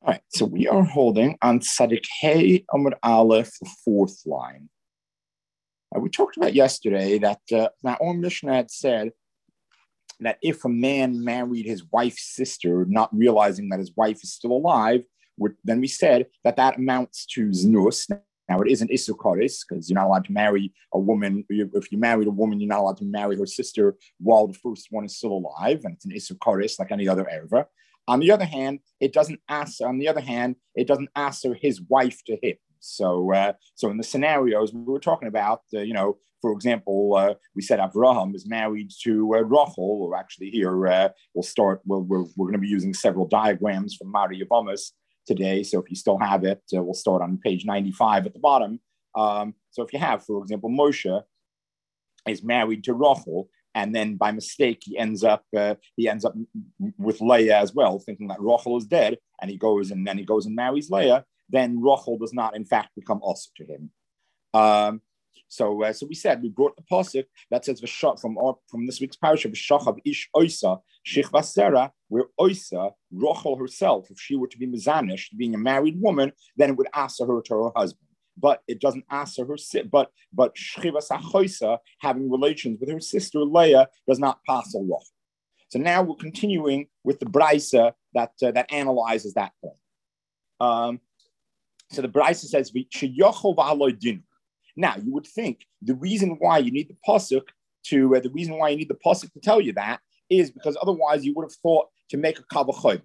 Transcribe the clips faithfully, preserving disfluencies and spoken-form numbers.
right, so we are holding on Tzadik Hey Amud Aleph, the fourth line. Uh, we talked about yesterday that uh, our Mishnah had said that if a man married his wife's sister, not realizing that his wife is still alive, then we said that that amounts to znus. Now, it isn't Isur Koris, because you're not allowed to marry a woman. If you married a woman, you're not allowed to marry her sister while the first one is still alive, and it's an Isur Koris like any other erva. On the other hand, it doesn't ask. On the other hand, it doesn't answer his wife to him. So, uh, so in the scenarios we were talking about, uh, you know, for example, uh, we said Abraham is married to uh, Rachel, or actually here uh, we'll start. We'll, we're we're going to be using several diagrams from Mari Yavamas today. So if you still have it, uh, we'll start on page ninety-five at the bottom. Um, so if you have, for example, Moshe is married to Rachel, and then by mistake he ends up uh, he ends up with Leah as well, thinking that Rachel is dead, and he goes and then he goes and marries Leah. Then Rachel does not, in fact, become also to him. Um, so, uh, so we said we brought the pasuk that says from our, from this week's parasha v'shachav ish oisa shich vasera, where oisa Rachel herself, if she were to be mizanish, being a married woman, then it would answer her to her husband. But it doesn't answer her. But but shchivas achoisa, having relations with her sister Leah, does not pass a Rachel. So now we're continuing with the brisa that uh, that analyzes that point. Um, So the Brisa says, now you would think the reason why you need the pasuk to uh, the reason why you need the pasuk to tell you that is because otherwise you would have thought to make a kavachod.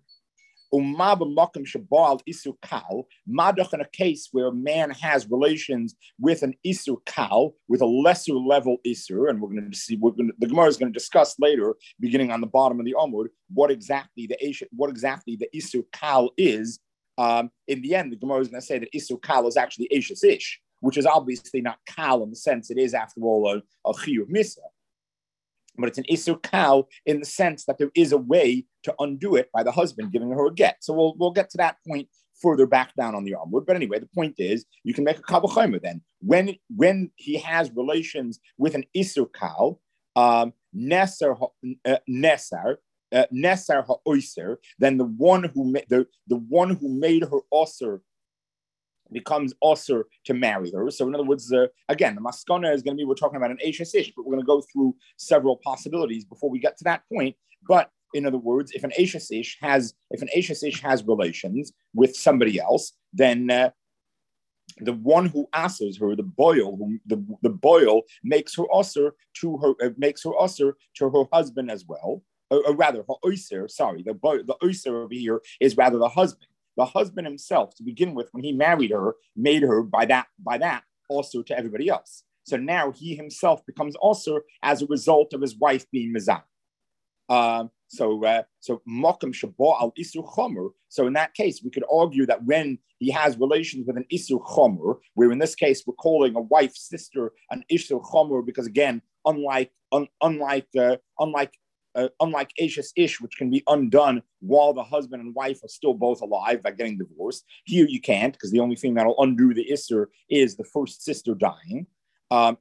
In a case where a man has relations with an isur kal, with a lesser level isur, and we're going to see, we're going to, the Gemara is going to discuss later, beginning on the bottom of the Amud, what exactly the what exactly the isur kal is. Um, in the end, the Gemara is going to say that Isur Kal is actually Eishes Ish, which is obviously not Kal in the sense it is, after all, a, a Chiyuv Misa. But it's an Isur Kal in the sense that there is a way to undo it by the husband giving her a get. So we'll we'll get to that point further back down on the Amud. But anyway, the point is, you can make a Kavachomer then. When, when he has relations with an Isur Kal, um, Nesar, uh, Nesar, Uh, Nesar ha'oiser, then the one who ma- the, the one who made her osir becomes osir to marry her. So in other words, uh, again, the maskana is going to be, we're talking about an Eishes Ish, but we're going to go through several possibilities before we get to that point. But in other words, if an Eishes Ish has if an Eishes Ish has relations with somebody else, then uh, the one who asers her, the boil, who the, the boil makes her osir to her uh, makes her osir to her husband as well. Or, or rather, her oiser, sorry, the the oiser over here is rather the husband. The husband himself, to begin with, when he married her, made her by that by that also to everybody else. So now he himself becomes also as a result of his wife being mizan. Um, so uh, so mokum shabo al isur chomer. So in that case, we could argue that when he has relations with an isur chomer, where in this case we're calling a wife's sister an isur chomer, because again, unlike un, unlike uh, unlike Uh, unlike Eishes Ish, which can be undone while the husband and wife are still both alive by getting divorced. Here you can't, because the only thing that'll undo the Isser is the first sister dying. Um,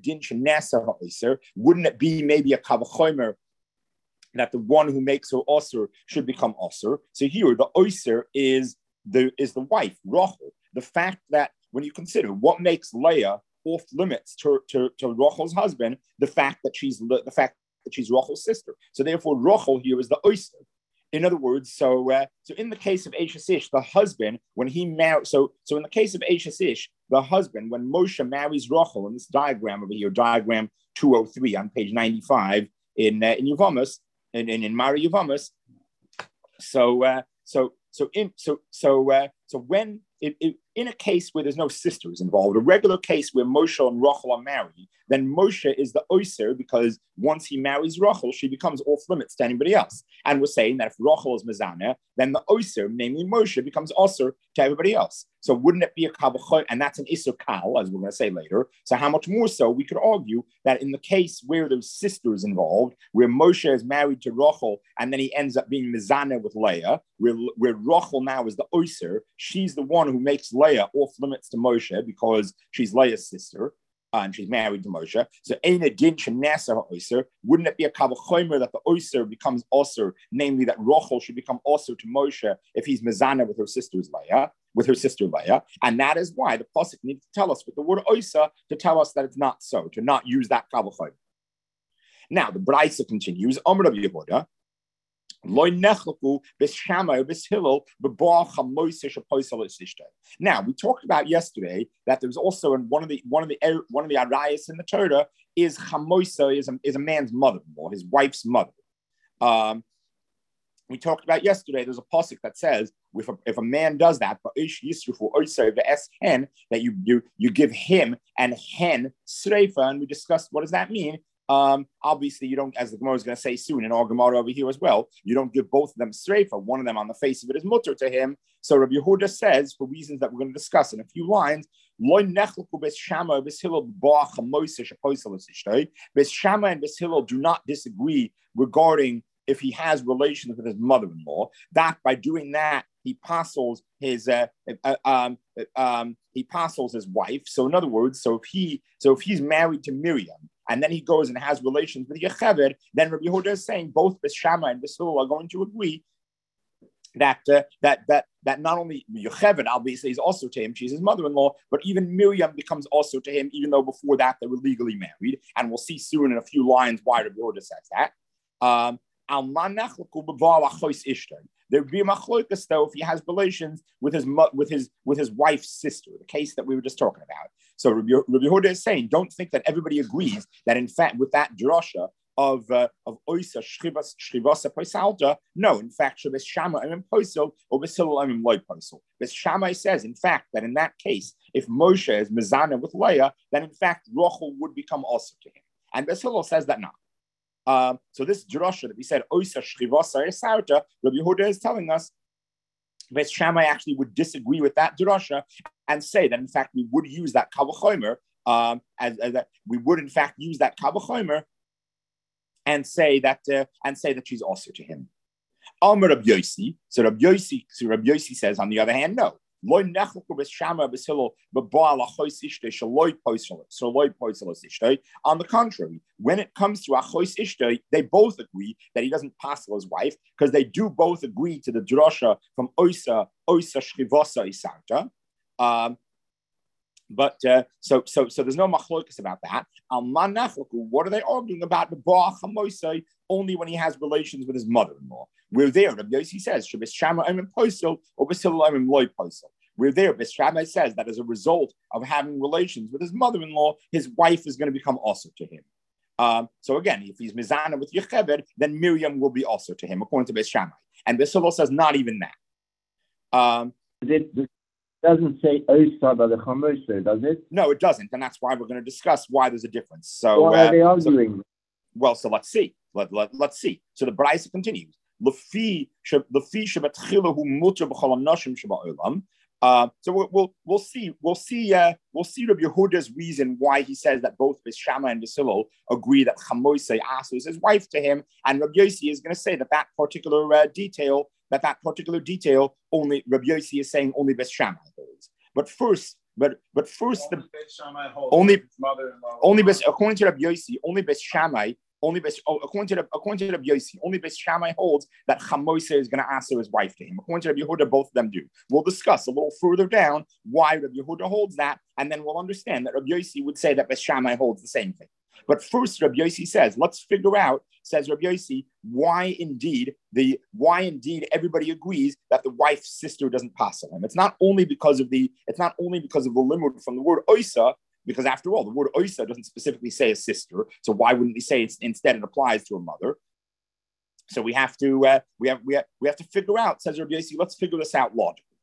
wouldn't it be maybe a Kavachomer that the one who makes her Osir should become Osir? So here the Osir is the is the wife, Rachel. The fact that when you consider what makes Leah off limits to, to, to Rachel's husband, the fact that she's the fact that she's Rachel's sister. So therefore, Rachel here is the oyster. In other words, so uh, so in the case of Eishes Ish, the husband, when he married, so so in the case of Eishes Ish, the husband, when Moshe marries Rachel, in this diagram over here, diagram two oh three on page ninety-five in uh, in Yavamas, in in, in Mari Yavamas. So uh, so so in so so uh, so when it, it, in a case where there's no sisters involved, a regular case where Moshe and Rachel are married, then Moshe is the oiser, because once he marries Rachel, she becomes off limits to anybody else. And we're saying that if Rachel is Mizana, then the oiser, namely Moshe, becomes osir to everybody else. So wouldn't it be a kavachoy? And that's an isur kal, as we're going to say later. So how much more so? We could argue that in the case where there's sisters involved, where Moshe is married to Rachel, and then he ends up being Mizana with Leah, where, where Rachel now is the oiser, she's the one who makes Leah off limits to Moshe because she's Leah's sister. uh, and she's married to Moshe. So Eina Din Shenasa Oiser, wouldn't it be a Kavachomer that the Oiser becomes Oser, namely that Rochel should become Oser to Moshe if he's Mezana with her sister's Leah, with her sister Leah? And that is why the Pasuk needs to tell us with the word Oiser to tell us that it's not so, to not use that Kavachomer. Now the Braisa continues, Amr of Yehuda. Now, we talked about yesterday that there's also in one of the one of the one of the arayas in the Torah is chamoisa is a, is a man's mother-in-law, his wife's mother. Um, we talked about yesterday. There's a pasuk that says if a, if a man does that, that you you you give him and hen sreifa, and we discussed what does that mean. Um, obviously, you don't, as the Gemara is going to say soon in our Gemara over here as well, you don't give both of them streifa. One of them on the face of it is mutter to him. So Rabbi Yehuda says, for reasons that we're going to discuss in a few lines, Bes Shammai and Bes Hillel do not disagree regarding if he has relations with his mother-in-law. That by doing that, he passels his uh, uh, um, um, he passels his wife. So in other words, so if he so if he's married to Miriam, and then he goes and has relations with Yocheved, then Rabbi Yehuda is saying both Bes Shammai and Bes Hillel are going to agree that uh, that that that not only Yocheved obviously is also to him, she's his mother-in-law, but even Miriam becomes also to him, even though before that they were legally married. And we'll see soon in a few lines why Rabbi Yehuda says that. Um, There would be a machlokas though if he has relations with his with his with his wife's sister, the case that we were just talking about. So Rabbi, Rabbi Yehuda is saying, don't think that everybody agrees that in fact with that drasha of uh, of oisa shrivas shrivasa poisalta. No, in fact, Bes Shammai and Poisel or Bes Hillel and Loy Poisel. Bes Shammai says, in fact, that in that case, if Moshe is mezana with Leah, then in fact Rochel would become also to him, and Bes Hillel says that not. Um, so this drasha that we said, Oisa Shrivasa Esauta, Rabbi Yehuda is telling us Bes Shammai actually would disagree with that drasha and say that in fact we would use that Kavachomer, um, as, as that we would in fact use that Kavachomer and say that uh, and say that she's also to him. Amar Rabbi Yossi. So Rabbi Yossi, so Rabbi Yossi says on the other hand, no. On the contrary, when it comes to Achois Ishtay, they both agree that he doesn't passel his wife because they do both agree to the drasha from Oisa, Oisa Shchivasa Isarta. Um, but uh, so so so there's no machlokas about that. What are they arguing about? Only when he has relations with his mother-in-law. We're there. Rabbi Yossi says, Bes Shammai and Poisel or Bes Hillel and Loy Poisel. We're there. Bes Shammai says that as a result of having relations with his mother-in-law, his wife is going to become also to him. Um, so again, if he's mizana with Yocheved, then Miriam will be also to him, according to Bes Shammai. And Bes Hillel says not even that. Um, it doesn't say Osa by the Chamosa, does it? No, it doesn't, and that's why we're going to discuss why there's a difference. So why are uh, they arguing? So, well, so let's see. Let, let, let's see. So the Braisa continues. Uh, so we'll, we'll we'll see we'll see uh, we'll see Rabbi Yehuda's reason why he says that both Bes Shammai and Bes Hillel agree that Chamoisei Asu is his wife to him, and Rabbi Yossi is going to say that that particular uh, detail that that particular detail only Rabbi Yossi is saying only Bes Shammai holds. But first, but but first only the only only Bes, according to Rabbi Yossi, only Bes Shammai. Only Bes, oh, according to the, according to Rabbi Yossi, only Bes Shammai holds that Chamoisei is going to answer his wife to him. According to Rabbi Yehuda, both of them do. We'll discuss a little further down why Rabbi Yehuda holds that, and then we'll understand that Rabbi Yossi would say that Bes Shammai holds the same thing. But first, Rabbi Yossi says, let's figure out, says Rabbi Yossi, why indeed the why indeed everybody agrees that the wife's sister doesn't pass on him. It's not only because of the it's not only because of the limud from the word oisa. Because after all, the word oisa doesn't specifically say a sister, so why wouldn't we say it's, instead it applies to a mother? So we have to uh, we have we have we have to figure out. Says Rabbi Yossi, let's figure this out logically.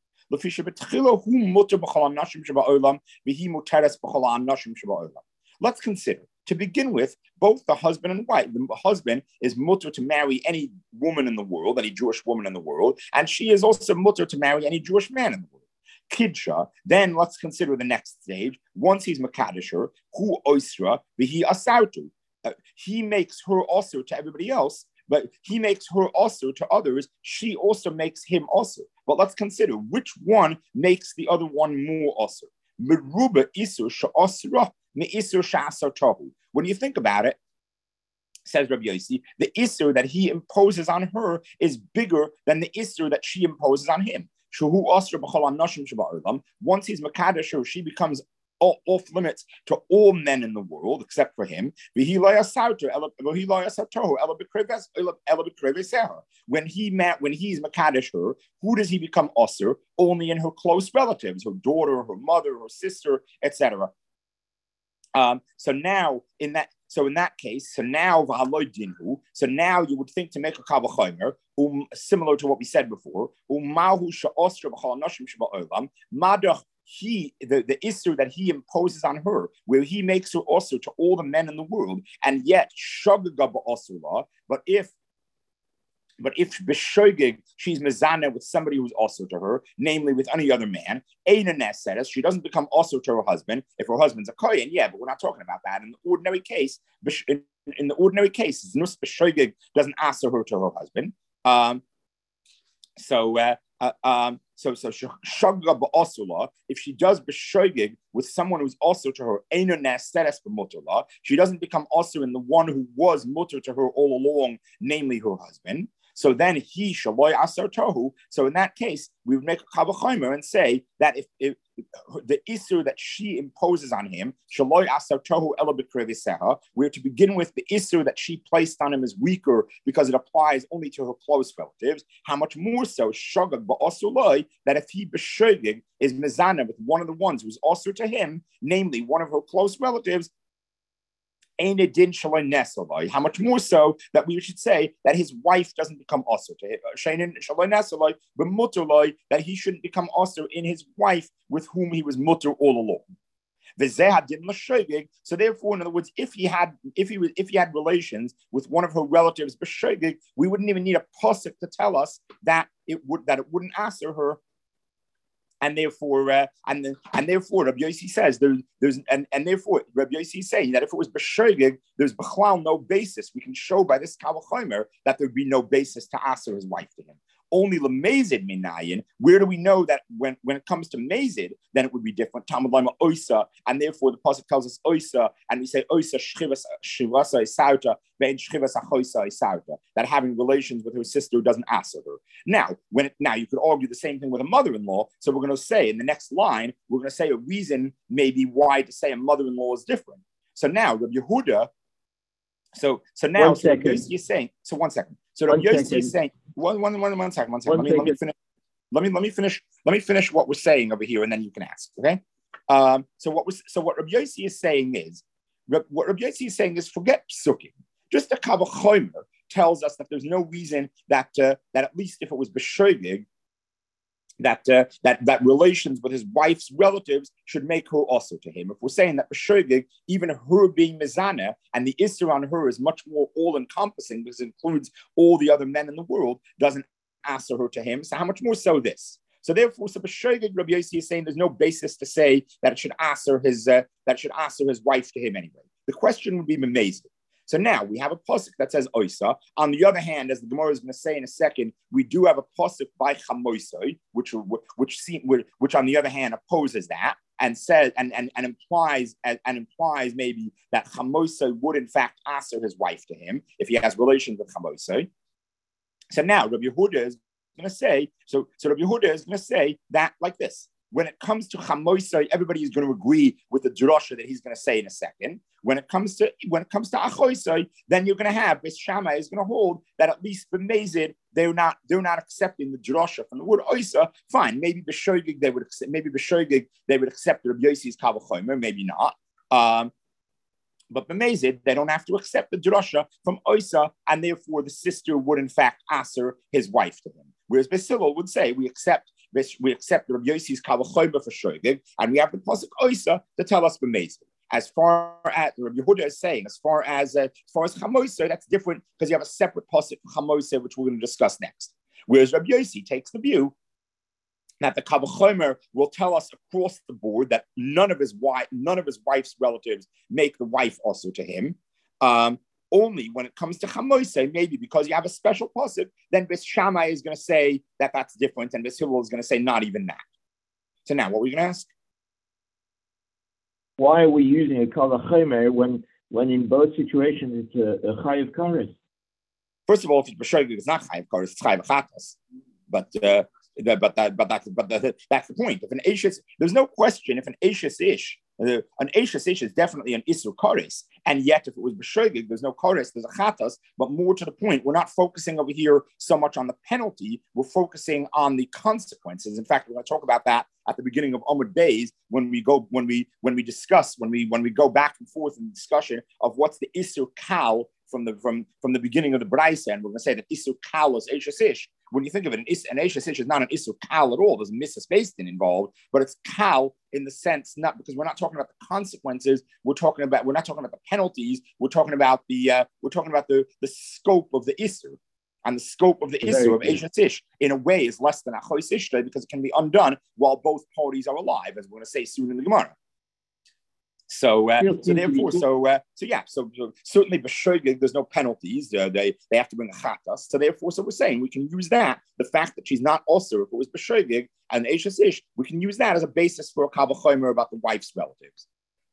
Let's consider to begin with both the husband and wife. The husband is mutter to marry any woman in the world, any Jewish woman in the world, and she is also mutter to marry any Jewish man in the world. Kidsha, then let's consider the next stage. Once he's Makadisher, who oisra, vihi asautu. Uh, he makes her also to everybody else, but he makes her also to others. She also makes him also. But let's consider which one makes the other one more also. Meruba isur sha'asra me'isur sha'asar tohu. When you think about it, says Rabbi Yossi, the isur that he imposes on her is bigger than the isur that she imposes on him. Once he's makadosh her, she becomes off limits to all men in the world except for him. When he met, when he's makadosh her, who does he become osir? Only in her close relatives, her daughter, her mother, her sister, et cetera. Um, so now in that, so in that case, so now so now you would think to make a kavachomer, um, similar to what we said before, he the, the issue that he imposes on her, where he makes her also to all the men in the world, and yet but if But if b'shoigig she's mezana with somebody who's also to her, namely with any other man, she doesn't become also to her husband if her husband's a kohen. Yeah, but we're not talking about that in the ordinary case. In, in the ordinary case, nus b'shoigig doesn't answer her to her husband. Um, so. Uh, Uh, um, so, so shagra ba'asula, if she does b'shoigig with someone who's also to her, eino neseres b'muterla, she doesn't become also in the one who was mutter to her all along, namely her husband. So then he shaloi asar tohu. So in that case, we would make a kavachomer and say that if, if, if the isur that she imposes on him, shaloi asar tohu ela b'kreviseha, we're to begin with the isur that she placed on him is weaker because it applies only to her close relatives. How much more so shagag ba'asuloi, that if he b'shogig is mezana with one of the ones who's also to him, namely one of her close relatives, how much more so that we should say that his wife doesn't become also to him, that he shouldn't become also in his wife with whom he was mutter all along. So therefore, in other words, if he had if he was if he had relations with one of her relatives, we wouldn't even need a pasuk to tell us that it would that it wouldn't answer her. And therefore, uh, and and therefore, Rabbi Yossi says there's there's and, and therefore Rabbi Yossi is saying that if it was b'shogig, there's b'chlal no basis. We can show by this kavachomer that there'd be no basis to answer his wife to him. Only lemezid minayin. Where do we know that when, when it comes to mezid, then it would be different? Talmud lama oisa, and therefore the pasuk tells us oisa, and we say oisa shchivas shivasa isauta vein shchivas achoisa isauta, that having relations with her sister doesn't answer her. Now, when it, now you could argue the same thing with a mother-in-law. So we're going to say in the next line, we're going to say a reason maybe why to say a mother-in-law is different. So now Rabbi Yehuda. So so now one so Rabbi Yossi is saying. So one second. So Rabbi Yossi is saying. One, one, one, one second, one second. One let, me, let me finish. Let me let me finish. Let me finish what we're saying over here, and then you can ask. Okay. Um, so what was so what Rabbi Yossi is saying is what Rabbi Yossi is saying is forget psukim. Just the kavachomer tells us that there's no reason that uh, that at least if it was b'shoigig, that uh, that that relations with his wife's relatives should make her also to him. If we're saying that b'shoigig, even her being mizana and the isser on her is much more all-encompassing because it includes all the other men in the world, doesn't answer her to him. So how much more so this? So therefore, so b'shoigig, Rabbi Yossi is saying there's no basis to say that it should answer his uh, that it should answer his wife to him anyway. The question would be memezid. So now we have a pasuk that says oisa. On the other hand, as the Gemara is going to say in a second, we do have a pasuk by chamoisoi, which which seem, which on the other hand opposes that and says and and, and implies and, and implies maybe that chamoisoi would in fact answer his wife to him if he has relations with chamoisoi. So now Rabbi Yehuda is going to say so. So Rabbi Yehuda is going to say that like this. When it comes to chamoisai, everybody is going to agree with the drasha that he's going to say in a second. When it comes to when it comes to achoisai, then you're going to have Beis Shammai is going to hold that at least b'mezid they're not they're not accepting the drasha from the word oisa. Fine, maybe b'shoigig they would accept, maybe b'shoigig they would accept Rabbi Yossi's kavachomer, maybe not. Um, But b'mezid, they don't have to accept the drasha from oisa, and therefore the sister would in fact answer his wife to him. Whereas Beis Hillel would say we accept. We accept Rabbi Yossi's kavachomer for shoigig, and we have the pasuk oisa to tell us b'mezid. As far as Rabbi Yehuda is saying, as far as uh, as far as chamoisa, that's different because you have a separate pasuk for chamoisa, which we're going to discuss next. Whereas Rabbi Yossi takes the view that the kavachomer will tell us across the board that none of his wife, none of his wife's relatives make the wife also to him. Um, Only when it comes to chamoisei, maybe because you have a special pasuk, then Beis Shammai is going to say that that's different, and Beis Hillel is going to say not even that. So now, what are we going to ask? why are we using a kal vachomer when when in both situations it's a, a chayiv kares? First of all, if it's b'shoigig, it's not chayiv kares, it's chayiv chatas. But uh, the, but that but that's but the, that's the point. If an Ashes, there's no question. If an Ashes ish, uh, an Ashes ish is definitely an isur kares, and yet if it was b'shoigig, there's no kares, there's a chatas. But more to the point, we're not focusing over here so much on the penalty. We're focusing on the consequences. In fact, we're going to talk about that at the beginning of Amud Beis when we go when we when we discuss when we when we go back and forth in the discussion of what's the isur kal from the from from the beginning of the Braisa, and we're going to say that isur kal is Ashes ish. When you think of it, an, is, an Ashes ish is not an isur kal at all. There's a mitzvah based in involved, but it's kal in the sense not because we're not talking about the consequences. We're talking about we're not talking about the penalties. We're talking about the uh, we're talking about the the scope of the isur. And the scope of the issue of Ashes ish, in a way, is less than a chois ishtay because it can be undone while both parties are alive, as we're going to say soon in the Gemara. So, uh, so therefore, so, uh, so yeah, so, so certainly b'shoigig, there's no penalties. Uh, they they have to bring a chatas. So therefore, so we're saying we can use that. The fact that she's not also, if it was b'shoigig and Ashes ish, we can use that as a basis for a kal vachomer about the wife's relatives.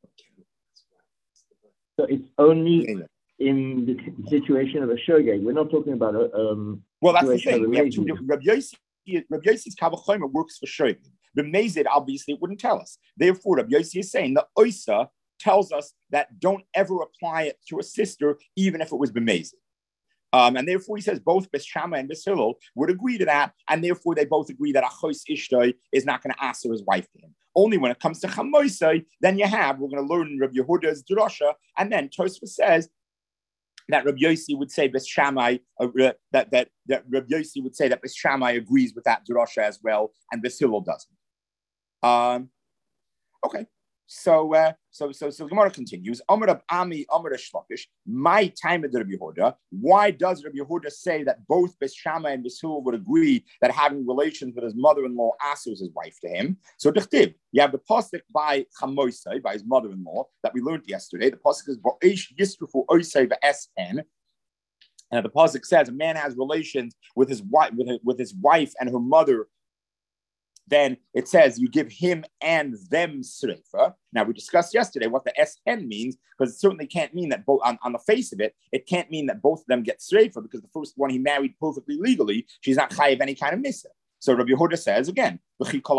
So it's only. Yeah, yeah. In the situation of a shogeg, we're not talking about a. Um, well, that's the thing. We have two different. Rabbi Yossi, Rabbi Yossi's kal vachomer works for shogeg. The Mezid obviously wouldn't tell us. Therefore, Rabbi Yossi is saying the Oisa tells us that don't ever apply it to a sister, even if it was b'mezid. Um, and therefore, he says both Bes Shammai and Bes Hillel would agree to that, and therefore they both agree that Achos Ishtay is not going to answer his wife to him. Only when it comes to Chamoisai, then you have, we're going to learn in Rabbi Yehuda's Drasha, and then Tosfos says that Rabbi Yossi would say Bes Shammai, uh, that, that, that Rabbi Yossi would say that Bes Shammai agrees with that Drasha as well, and Bes Hillel doesn't. Um, okay. So, uh, so, so, so the Gemara continues. Amar Rab Ami, Amar Shlokish. My time at Rabbi Yehuda. Why does Rabbi Yehuda say that both Bes Shammai and Bes Hillel would agree that having relations with his mother-in-law asurs his wife to him? So, Dechtiv, you have the pasuk by Chamoisai, by his mother-in-law, that we learned yesterday. The pasuk is Bo'esh Yisrufu Oisai Ve'esen. And the pasuk says a man has relations with his wife, with his, with his wife and her mother. Then it says you give him and them sreifa. Now, we discussed yesterday what the S-hen means, because it certainly can't mean that both, on, on the face of it, it can't mean that both of them get sreifa, because the first one he married perfectly legally, she's not chayiv any kind of misa. So Rabbi Yehuda says again, are you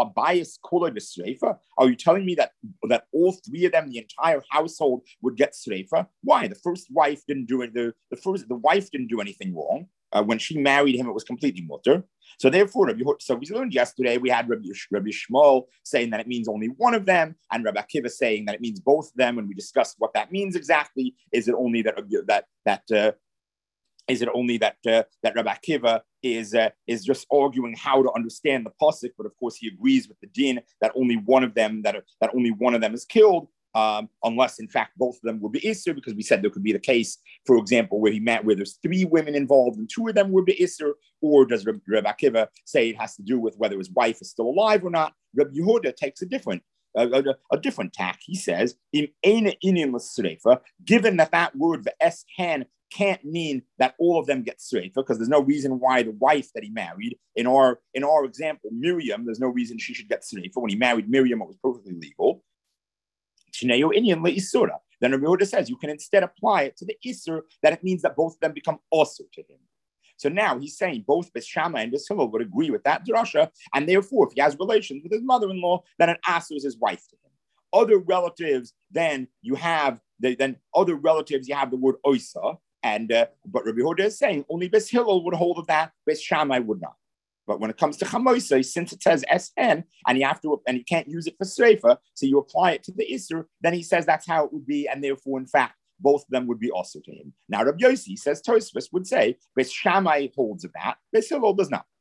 telling me that, that all three of them, the entire household, would get sreifa? Why? The first wife didn't do it. The, the first the wife didn't do anything wrong. Uh, when she married him, it was completely mutter. So therefore, Rabbi, so we learned yesterday, we had Rabbi, Rabbi Shmuel saying that it means only one of them, and Rabbi Akiva saying that it means both of them. And we discussed what that means exactly. Is it only that that that uh, is it only that uh, that Rabbi Akiva is uh, is just arguing how to understand the pasuk? But of course, he agrees with the din that only one of them that that only one of them is killed. Um, unless in fact both of them would be Isser, because we said there could be the case, for example, where he met where there's three women involved and two of them would be Isser, or does Reb, Reb Akiva say it has to do with whether his wife is still alive or not? Reb Yehuda takes a different a, a, a different tack. He says, "In ina inin l'sreifa," given that that word the es han can't mean that all of them get sreifa, because there's no reason why the wife that he married, in our in our example, Miriam, there's no reason she should get sreifa. When he married Miriam, it was perfectly legal. Then Rabbi Yehuda says you can instead apply it to the Isser, that it means that both of them become also to him. So now he's saying both Bes Shammai and Bes Hillel would agree with that drasha, and therefore if he has relations with his mother-in-law, then an Aser is his wife to him. Other relatives, then you have the, then other relatives you have the word Oisa, and uh, but Rabbi Yehuda is saying only Bes Hillel would hold of that, Bes Shammai would not. But when it comes to chamoisai, since it says S-N, and you have to, and you can't use it for sreifa, so you apply it to the Isser, then he says that's how it would be, and therefore, in fact, both of them would be also to him. Now, Rabbi Yossi says Tosfos would say, Bes Shammai holds of that, Bes Hillel does not.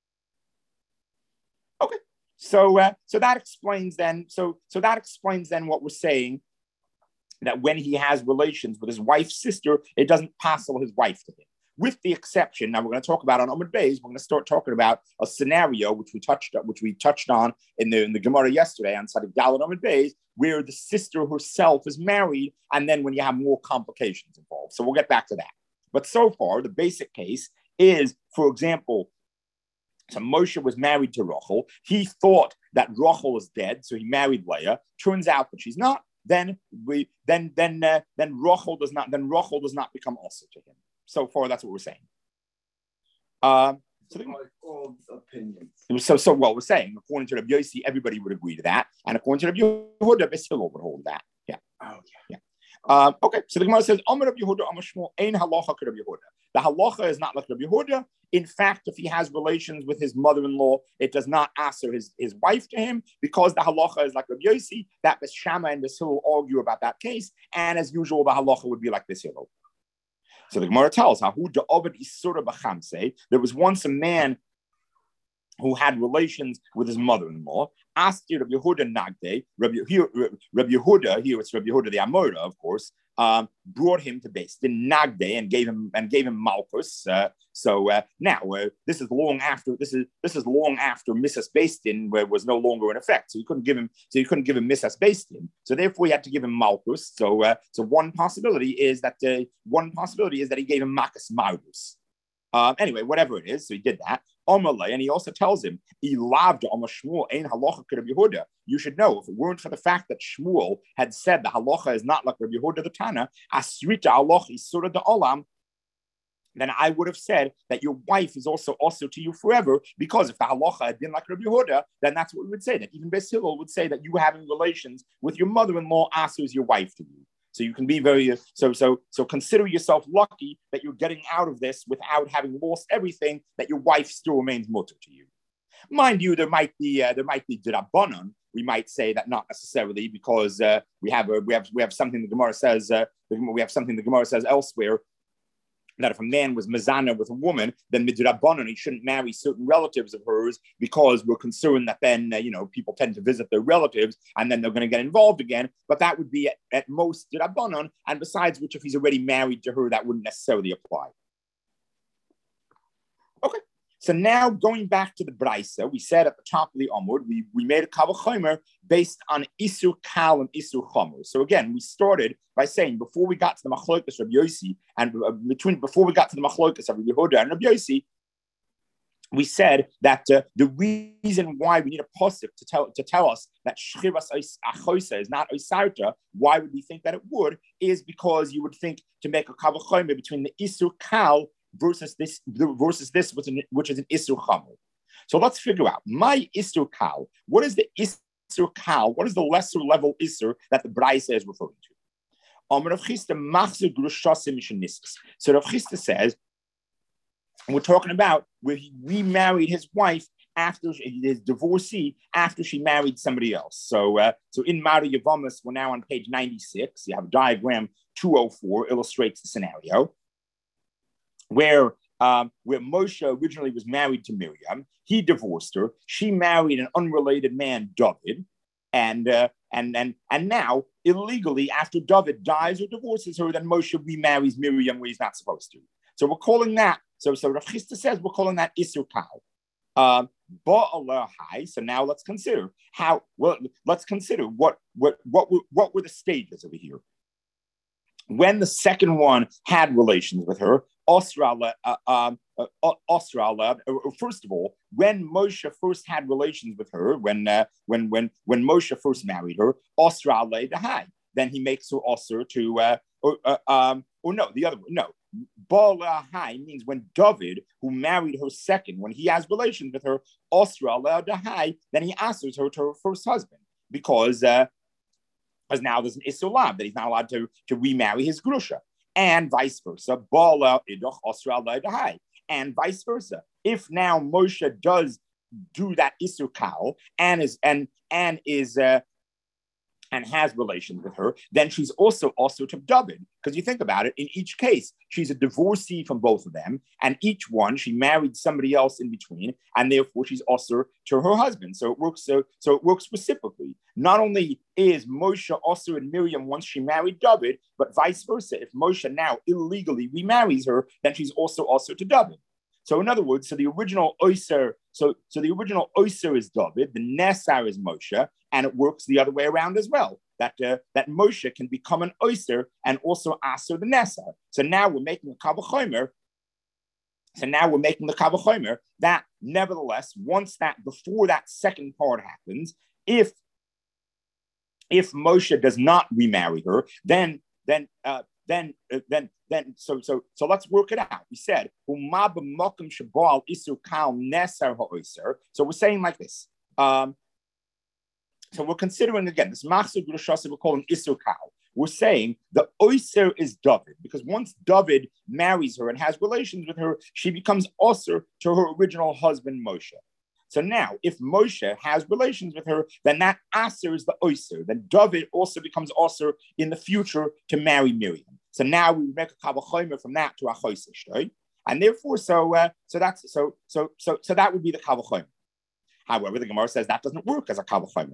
Okay, so uh, so that explains then, so so that explains then what we're saying, that when he has relations with his wife's sister, it doesn't passel his wife to him. With the exception, now we're going to talk about on Amud Beis, we're going to start talking about a scenario which we touched which we touched on in the in the Gemara yesterday on Sadiq Dalet Amud Beis, where the sister herself is married, and then when you have more complications involved. So we'll get back to that. But so far, the basic case is, for example, so Moshe was married to Rachel. He thought that Rachel is dead, so he married Leah. Turns out that she's not. then we then then uh, then Rachel does not then Rachel does not become also to him. So far, that's what we're saying. Um, so, the, all opinions. so so well, we're saying according to Rabbi Yossi, everybody would agree to that, and according to Rabbi Yehuda, Beis Hillel would hold that. Yeah. Oh yeah. yeah. Um, okay. So the Gemara says, "Amar Rabbi Yehuda, Amar Shmuel, ein halacha ke Rabbi Yehuda." The halacha is not like Rabbi Yehuda. In fact, if he has relations with his mother-in-law, it does not answer his, his wife to him, because the halacha is like Rabbi Yossi, that Beis Shammai and Beis Hillel argue about that case, and as usual, the halacha would be like Beis Hillel. So the Gemara tells, there was once a man who had relations with his mother-in-law. Asked Rabbi Yehuda Nagde, Rabbi, here, Rabbi Yehuda, here it's Rabbi Yehuda the Amora, of course, um, brought him to Beis Din Nagde and gave him and gave him Malchus. Uh, so uh, now uh, this is long after this is this is long after Misas Beis Din was no longer in effect. So you couldn't give him so you couldn't give him Misas Beis Din. So therefore you had to give him Malchus. So uh, so one possibility is that uh, one possibility is that he gave him Makas Mardus. Um, anyway, whatever it is, so he did that. And he also tells him, you should know, if it weren't for the fact that Shmuel had said the halacha is not like Rabbi Yehuda the Tana, asrita Allah isura de olam, then I would have said that your wife is also also to you forever, because if the halacha had been like Rabbi Yehuda, then that's what we would say, that even Beis Hillel would say that you having relations with your mother-in-law asers your wife to you. So you can be very so so so consider yourself lucky that you're getting out of this without having lost everything, that your wife still remains mutter to you. Mind you, there might be uh, there might be drabanan. We might say that not necessarily, because uh, we have a, we have we have something the Gemara says uh, we have something the Gemara says elsewhere, that if a man was mezana with a woman, then midrabanan, he shouldn't marry certain relatives of hers, because we're concerned that then, uh, you know, people tend to visit their relatives and then they're going to get involved again. But that would be at, at most midrabanan, and besides which, if he's already married to her, that wouldn't necessarily apply. Okay. So now going back to the Braisa, we said at the top of the Amud, we, we made a Kavachomer based on Isur Kal and Isur Chomer. So again, we started by saying, before we got to the Machlokas of Rabbi Yossi, and uh, between before we got to the Machlokas of Rabbi Yehuda and Rabbi Yossi, we said that uh, the reason why we need a pasuk to tell to tell us that Shchivas Achosa is not Oisarta, why would we think that it would, is because you would think to make a Kavachomer between the Isur Kal versus this, versus this, which is an, which is an Isur Chamor. So let's figure out my Isur Kal. What is the Isur Kal? What is the lesser level Isur that the Braisa is referring to? Um, Rav Chisda machzir grushasim mishanisks. So Rav Chisda says, we're talking about where he remarried his wife after his divorcee, after she married somebody else. So, uh, so in Mara Yavamas, we're now on page ninety-six. You have a diagram two oh four illustrates the scenario. Where um, where Moshe originally was married to Miriam, he divorced her. She married an unrelated man, David, and uh, and and and now illegally, after David dies or divorces her, then Moshe remarries Miriam where he's not supposed to. So we're calling that. So so Rav Chisda says we're calling that Isur Kal. Um, so now let's consider how. Well, let's consider what what what were, what were the stages over here. When the second one had relations with her, Osra, uh, um, uh, Osra, uh, first of all, when Moshe first had relations with her, when uh, when when when Moshe first married her, Osra Dahai, then he makes her Osra to, uh, or, uh, um, or no, the other one, no. Balahai means when David, who married her second, when he has relations with her, Osra Dahai, then he asks her to her first husband, because uh, because now there's an Isur Lab that he's not allowed to, to remarry his Grusha. And vice versa. And vice versa. If now Moshe does do that Isur Kal and is and and is uh, and has relations with her, then she's also also to David. Because you think about it, in each case, she's a divorcee from both of them, and each one she married somebody else in between, and therefore she's also to her husband. So it works. So so it works reciprocally. Not only is Moshe also in Miriam once she married David, but vice versa. If Moshe now illegally remarries her, then she's also also to David. So in other words, so the original Oyser, so, so the original Oyser is David, the Nesar is Moshe, and it works the other way around as well. That uh, that Moshe can become an Oyser and also Aser the Nesar. So now we're making a Kavachomer. So now we're making the Kavachomer that nevertheless, once that, before that second part happens, if if Moshe does not remarry her, then then uh, then uh, then then so so so let's work it out. We said so we're saying like this. Um, so we're considering again this machzor grusha, we're calling isur kal. We're saying the oiser is David, because once David marries her and has relations with her, she becomes osir to her original husband Moshe. So now, if Moshe has relations with her, then that aser is the oiser. Then David also becomes osir in the future to marry Miriam. So now we make a kavachomer from that to a choisishtoi, and therefore, so uh, so that's so so so so that would be the kavachomer. However, the Gemara says that doesn't work as a kavachomer.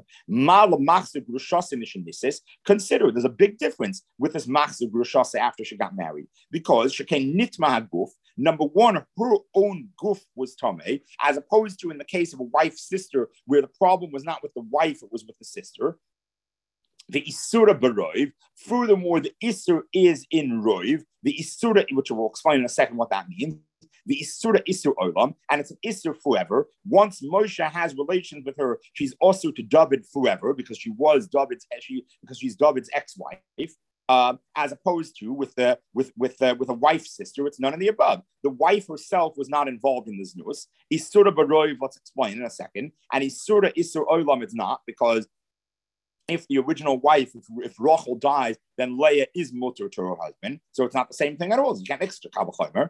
Consider there's a big difference with this machzor grushase after she got married, because she came nitma haguf. Number one, her own guf was tameh, as opposed to in the case of a wife's sister, where the problem was not with the wife, it was with the sister. The isura baroiv. Furthermore, the isur is in roiv. The isura, which we'll explain in a second what that means. The isura isur olam, and it's an isur forever. Once Moshe has relations with her, she's also to David forever, because she was David's she because she's David's ex-wife. Uh, as opposed to with the with with uh, with a wife's sister, it's none of the above. The wife herself was not involved in this news. Isura baroiv, let's explain in a second, and isura isur olam, it's not, because if the original wife, if, if Rachel dies, then Leah is mutter to her husband. So it's not the same thing at all. You can't mix the kavachomer.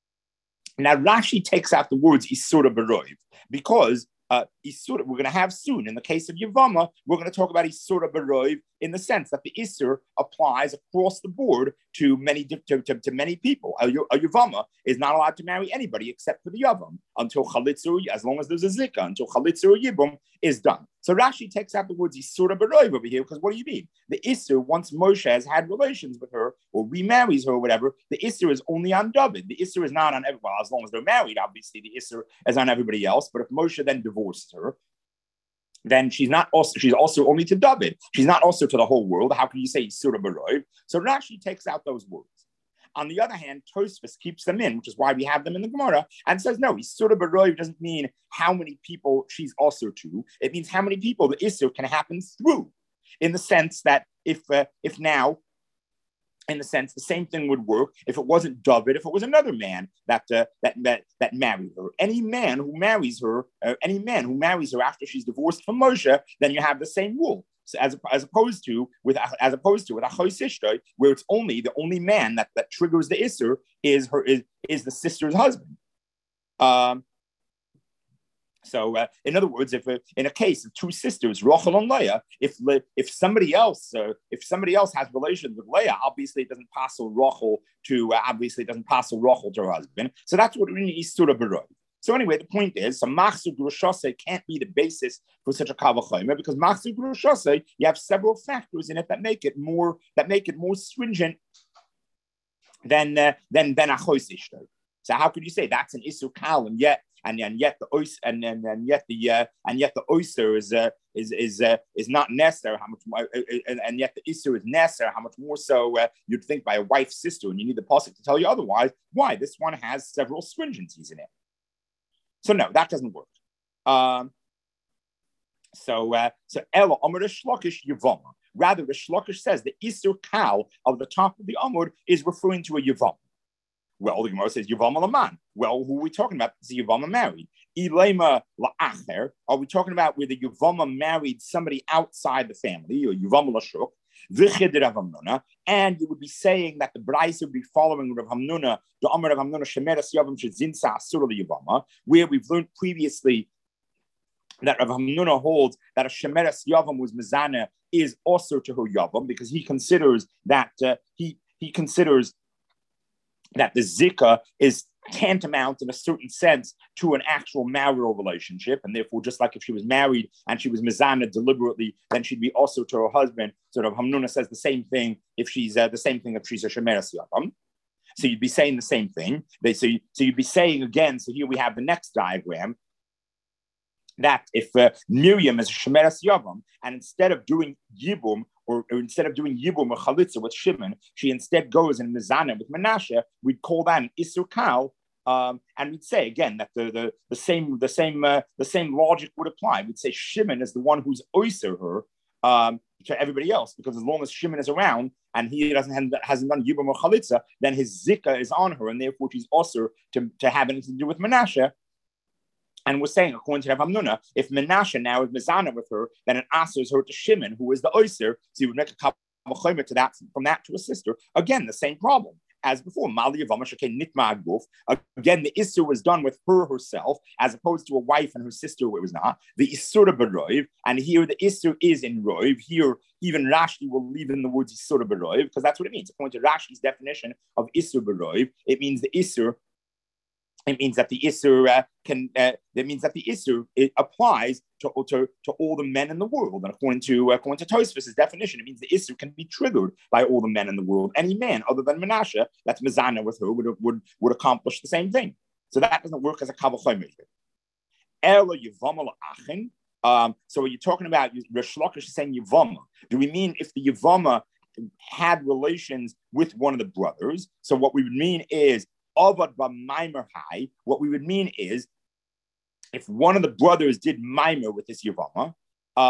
Now Rashi takes out the words Isura Baroiv, because uh, Isura, we're going to have soon, in the case of Yavama, we're going to talk about Isura Baroiv in the sense that the Isur applies across the board to many to, to, to many people. A, a Yavama is not allowed to marry anybody except for the Yavam until Chalitzer, as long as there's a Zika, until Chalitzer or Yibum is done. So Rashi takes out the words Isura Baroiv over here, because what do you mean? The Isur, once Moshe has had relations with her or remarries her or whatever, the Isur is only on David. The Isur is not on everyone. Well, as long as they're married, obviously the Isur is on everybody else. But if Moshe then divorces her, then she's not also she's also only to David. She's not also to the whole world. How can you say Isura Baroiv? So Rashi takes out those words. On the other hand, Tosfos keeps them in, which is why we have them in the Gemara, and says, no, Isura Baroiv doesn't mean how many people she's also to. It means how many people the Isur can happen through, in the sense that if uh, if now, in the sense, the same thing would work if it wasn't David, if it was another man that uh, that, that that married her. Any man who marries her, uh, any man who marries her after she's divorced from Moshe, then you have the same rule. So as, as opposed to with as opposed to with Achos Ishtoi, where it's only the only man that, that triggers the Isser is her is, is the sister's husband. Um, so uh, in other words, if uh, in a case of two sisters, Rachel and Leah, if if somebody else uh, if somebody else has relations with Leah, obviously it doesn't pass Rachel to uh, obviously it doesn't pass Rachel to her husband. So that's what we need Isura Baroiv. So anyway, the point is, so machzor grushase can't be the basis for such a kavachomer, because machzor grushase, you have several factors in it that make it more that make it more stringent than uh, than than achos ishtoi. So how could you say that's an isur kal, and yet and, and yet the ois and, and and yet the uh, and yet the oyster is uh, is is uh, is not necessary? How much more, uh, and, and yet the isur is necessary? How much more so uh, you'd think by a wife's sister, and you need the pasuk to tell you otherwise? Why? This one has several stringencies in it. So no, that doesn't work. Um, so uh, so Ella Amud Shlokish Yavama. Rather, the Shlokish says the Isur Kal of the top of the Amud is referring to a Yavam. Well, the Gemara says Yavama Laman. Well, who are we talking about? Is the Yavama married? Ilema La'acher. Are we talking about where the Yavama married somebody outside the family, or Yavama Lashuk? And you would be saying that the Brais would be following Rav Hamnuna, the Amar Rav Hamnuna Shemeres Yavam Shezinsa Asura Yavama, where we've learned previously that Rav Hamnuna holds that a Shemeres Yavam was Mizana is also to her Yavam, because he considers that uh, he he considers that the Zika is tantamount in a certain sense to an actual marital relationship, and therefore just like if she was married and she was mizana deliberately, then she'd be also to her husband. Sort of Hamnuna says the same thing if she's uh, the same thing if she's a shemeres yavam. So you'd be saying the same thing. They so, you, so you'd be saying again. So here we have the next diagram, that if uh, Miriam is a shemeres yavam, and instead of doing yibum, Or, or instead of doing Yibum or Chalitza with Shimon, she instead goes in Mizana with Menashe, we'd call that an Isur Kal, um, and we'd say again that the the, the same the same uh, the same logic would apply. We'd say Shimon is the one who's Oyser her, um, to everybody else, because as long as Shimon is around and he doesn't have, hasn't done Yibam or Chalitza, then his Zika is on her, and therefore she's also to, to have anything to do with Menashe. And we're saying, according to Rav Hamnuna, if Menashe now is Mizana with her, then it answers her to Shimon, who is the Oyser, so he would make a Kavachomer to that, from that to a sister. Again, the same problem as before. Mali Yavama Shekei Nitma Aguf. Again, the Isser was done with her herself, as opposed to a wife and her sister, where it was not. The Isura Beroiv, and here the Isser is in Roiv. Here, even Rashi will leave in the words Isura Beroiv, because that's what it means. According to Rashi's definition of Isur Beroiv, it means the Isser. It means that the Isser uh, can. Uh, that means that the Isser it applies to, to to all the men in the world. And according to uh, according to Tosfos' definition, it means the Isser can be triggered by all the men in the world. Any man other than Menashe that's Mizana with her would would would accomplish the same thing. So that doesn't work as a kavachomer. Ela Yivama Achin. Um, so when you're talking about Rish Lakish is saying Yivama, do we mean if the Yivama had relations with one of the brothers? So what we would mean is, what we would mean is, if one of the brothers did mimer with this Yavama, uh,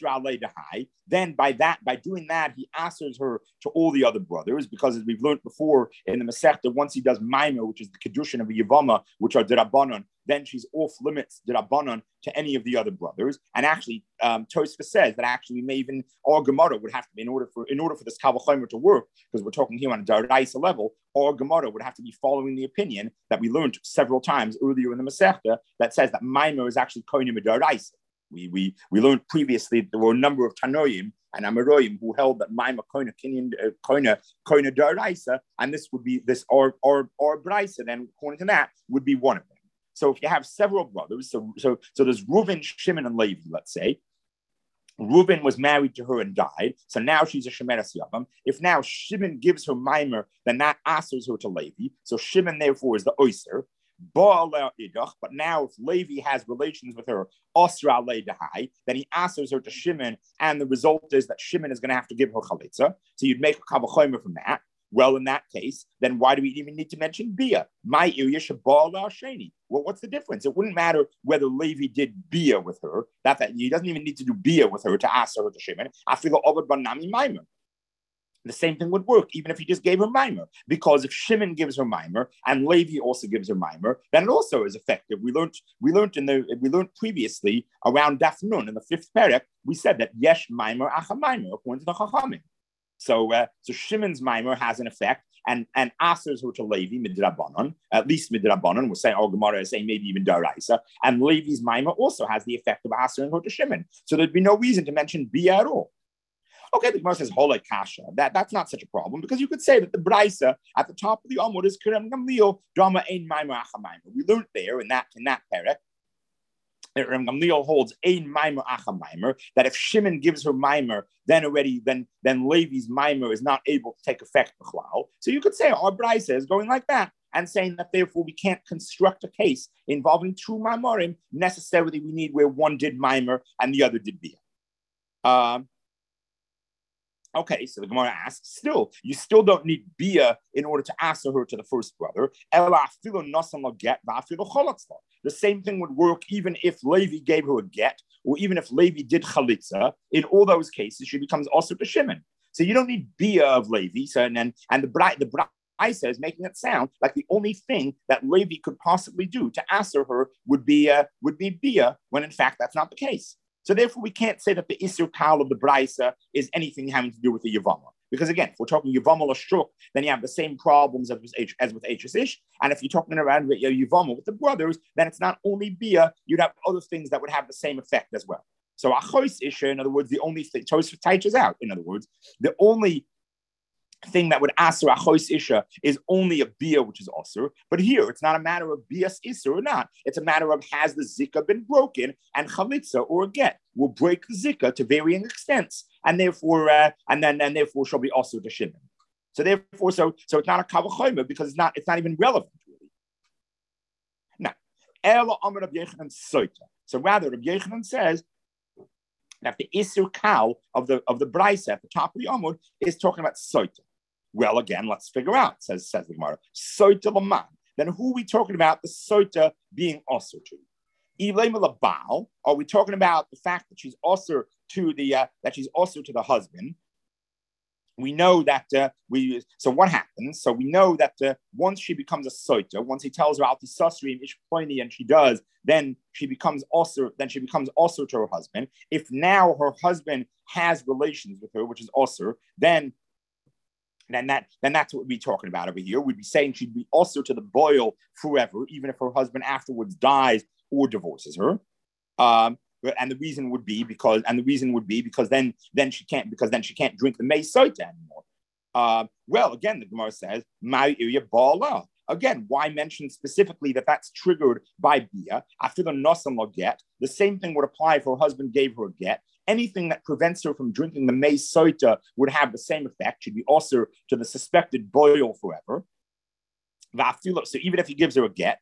then by that, by doing that, he answers her to all the other brothers, because as we've learned before in the Masechta, once he does mimer, which is the kedushin of a Yavama, which are derabanan, then she's off limits derabanan to any of the other brothers. And actually, um, Tosfos says that actually, we may even our Gemara would have to be in order for in order for this kavachomer to work, because we're talking here on a daraisa level. Our Gemara would have to be following the opinion that we learned several times earlier in the Masechta that says that mimer is actually koine daraisa. We we we learned previously that there were a number of Tanoim and Amoraim who held that Maima Koina Kinyan Koina Koina Daraisa, and this would be this or or or Braisa, then according to that would be one of them. So if you have several brothers, so so so there's Reuven, Shimon, and Levi, let's say. Reuven was married to her and died, so now she's a Shemeres Yavam. If now Shimon gives her mimer, then that answers her to Levi. So Shimon therefore is the Oyser. But now, if Levi has relations with her, Osra Leidahai, then he answers her to Shimon, and the result is that Shimon is going to have to give her chalitza. So you'd make a kavachomer from that. Well, in that case, then why do we even need to mention Bia? My Iriya Shabal Sheni. Well, what's the difference? It wouldn't matter whether Levi did Bia with her. That, that he doesn't even need to do Bia with her to ask her to Shimon. I feel Obad Banami Maimer. The same thing would work, even if he just gave her mimer. Because if Shimon gives her mimer and Levi also gives her mimer, then it also is effective. We learned, we learned in the we learned previously around Daf Nun in the fifth parak, we said that yesh mimer acha mimer according to the Chachamim. So, uh, so Shimon's mimer has an effect, and and asers her to Levi midrabanan, at least midrabanan. We're saying, oh, Gemara is saying maybe even daraisa, and Levi's mimer also has the effect of asering her to Shimon. So there'd be no reason to mention Bia at all. Okay, the Gemara says Holei Kasha. That, that's not such a problem, because you could say that the Braisa at the top of the Amud is Kerem Gamliel, Drama Ein Maimer Acha Maimer. We learned there in that in that parak that Kerem Gamliel holds Ein Maimer Acha Maimer, that if Shimon gives her Maimer, then already then then Levi's Maimer is not able to take effect b'chlal. So you could say our Braisa is going like that, and saying that therefore we can't construct a case involving two Maimerim. Necessarily, we need where one did Maimer and the other did Bia. Um, Okay, so the Gemara asks, still, you still don't need Bia in order to answer her to the first brother. The same thing would work even if Levi gave her a get, or even if Levi did chalitza. In all those cases, she becomes also to Shimon. So you don't need Bia of Levi. So and then, and the Braisa the Braisa is making it sound like the only thing that Levi could possibly do to answer her would be uh, would be Bia, when in fact that's not the case. So therefore, we can't say that the Isur Kal of the Braisa is anything having to do with the Yavama. Because again, if we're talking Yavama Lashtruk, then you have the same problems as with, H, as with H S Ish. And if you're talking around with Yavama with the brothers, then it's not only Bia, you'd have other things that would have the same effect as well. So Achois Isha, in other words, the only thing, Tosfos teaches out, in other words, the only thing that would aser achois isha is only a bia, which is osur. But here, it's not a matter of bias isur or not. It's a matter of has the zika been broken, and chalitza or a get will break the zika to varying extents, and therefore, uh, and then and therefore shall be osur to Shimon. So therefore, so so it's not a kavachomer because it's not it's not even relevant really. Now, Ela Amar Rabbi Yochanan Soita. So rather, Rabbi Yochanan says that the isur kal of the of the Braisa at the top of the Amud is talking about soita. Well, again, let's figure out, says, says the Gemara. Soita Laman. Then who are we talking about the soita being osur to? Ilema Labal, are we talking about the fact that she's osur to the uh, that she's also to the husband. We know that uh, we. So what happens? So we know that uh, once she becomes a soita, once he tells her al tisasri ishpoini, and she does, then she becomes also. Then she becomes also to her husband. If now her husband has relations with her, which is also, then then that then that's what we'd be talking about over here. We'd be saying she'd be also to the boil forever, even if her husband afterwards dies or divorces her. Um, and the reason would be because, and the reason would be because then, then she can't, because then she can't drink the mei soita anymore. Uh, well, again, the Gemara says, "My area bala." Again, why mention specifically that that's triggered by bia? After the nosam get, the same thing would apply if her husband gave her a get. Anything that prevents her from drinking the mei soita would have the same effect. Should be also to the suspected boil forever. So even if he gives her a get,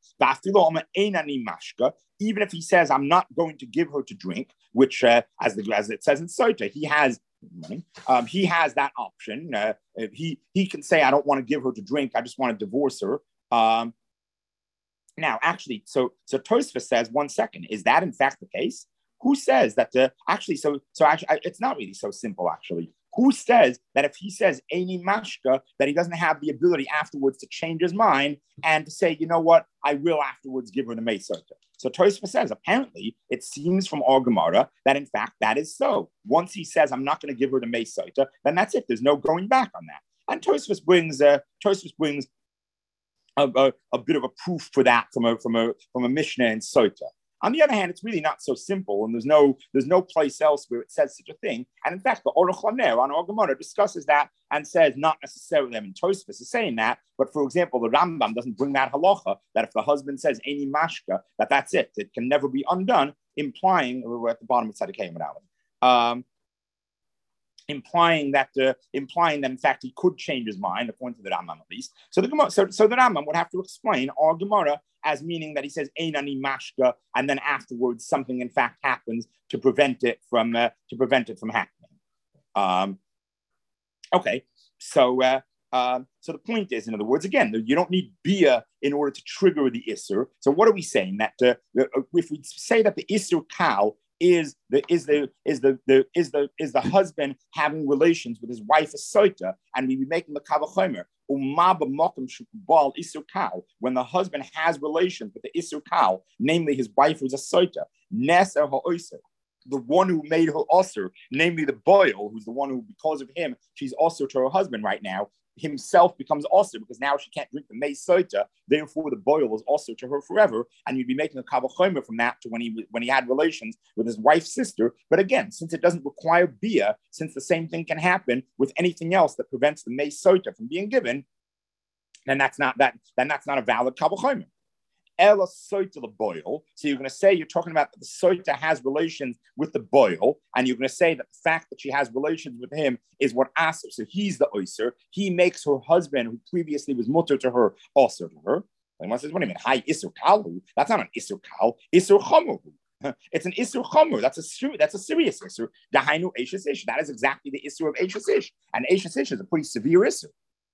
even if he says, "I'm not going to give her to drink," which, uh, as, the, as it says in Sota, he has money. Um, he has that option. Uh, he he can say, "I don't want to give her to drink. I just want to divorce her." Um, now, actually, so so Tosfos says, one second, is that in fact the case? Who says that? Uh, actually, so so actually, it's not really so simple. Actually, who says that if he says "Eini mashka," that he doesn't have the ability afterwards to change his mind and to say, "You know what? I will afterwards give her the mei soita." So Tosfos says, apparently, it seems from our Gemara that in fact that is so. Once he says, "I'm not going to give her the mei soita," then that's it. There's no going back on that. And Tosfos brings uh, Tosfos brings a, a, a bit of a proof for that from a from a from a Mishnah in Sota. On the other hand, it's really not so simple, and there's no there's no place else where it says such a thing. And in fact, the Aruch LaNer on our Gemara discusses that and says not necessarily. I mean, Tosfos is saying that, but for example, the Rambam doesn't bring that halacha that if the husband says "Eini mashka," that that's it, it can never be undone, implying we're at the bottom of Tzadikei Medalin. Um, implying that uh, implying that in fact he could change his mind according to the Rambam at least. So the Gemara, so, so the Rambam would have to explain our Gemara as meaning that he says "Einani mashka," and then afterwards something in fact happens to prevent it from uh, to prevent it from happening. Um, okay, so uh, uh, so the point is, in other words, again, you don't need bia in order to trigger the isser. So what are we saying? That uh, if we say that the isser cow is the is the is the, the is the is the husband having relations with his wife a soita, and we be making the kavachomer when the husband has relations with the isur cow, namely his wife who's a soita, neser ha'oiser, the one who made her osir, namely the boil, who's the one who, because of him, she's also to her husband right now, himself becomes osir because now she can't drink the mei soita. Therefore, the boil is also to her forever, and you'd be making a kavachomer from that to when he when he had relations with his wife's sister. But again, since it doesn't require bia, since the same thing can happen with anything else that prevents the mei soita from being given, then that's not that. Then that's not a valid kavachomer. Ela soita the boil. So you're going to say you're talking about that the soita has relations with the boil, and you're going to say that the fact that she has relations with him is what aser. So he's the oiser. He makes her husband, who previously was mutter to her, also to her. And one says, "What do you mean? Hi, isur kalu? That's not an isur kal. Isur chomer. It's an isur chomer. That's a that's a serious isur. Dahainu eishes ish. That is exactly the isur of eishes ish. And eishes ish is a pretty severe isur."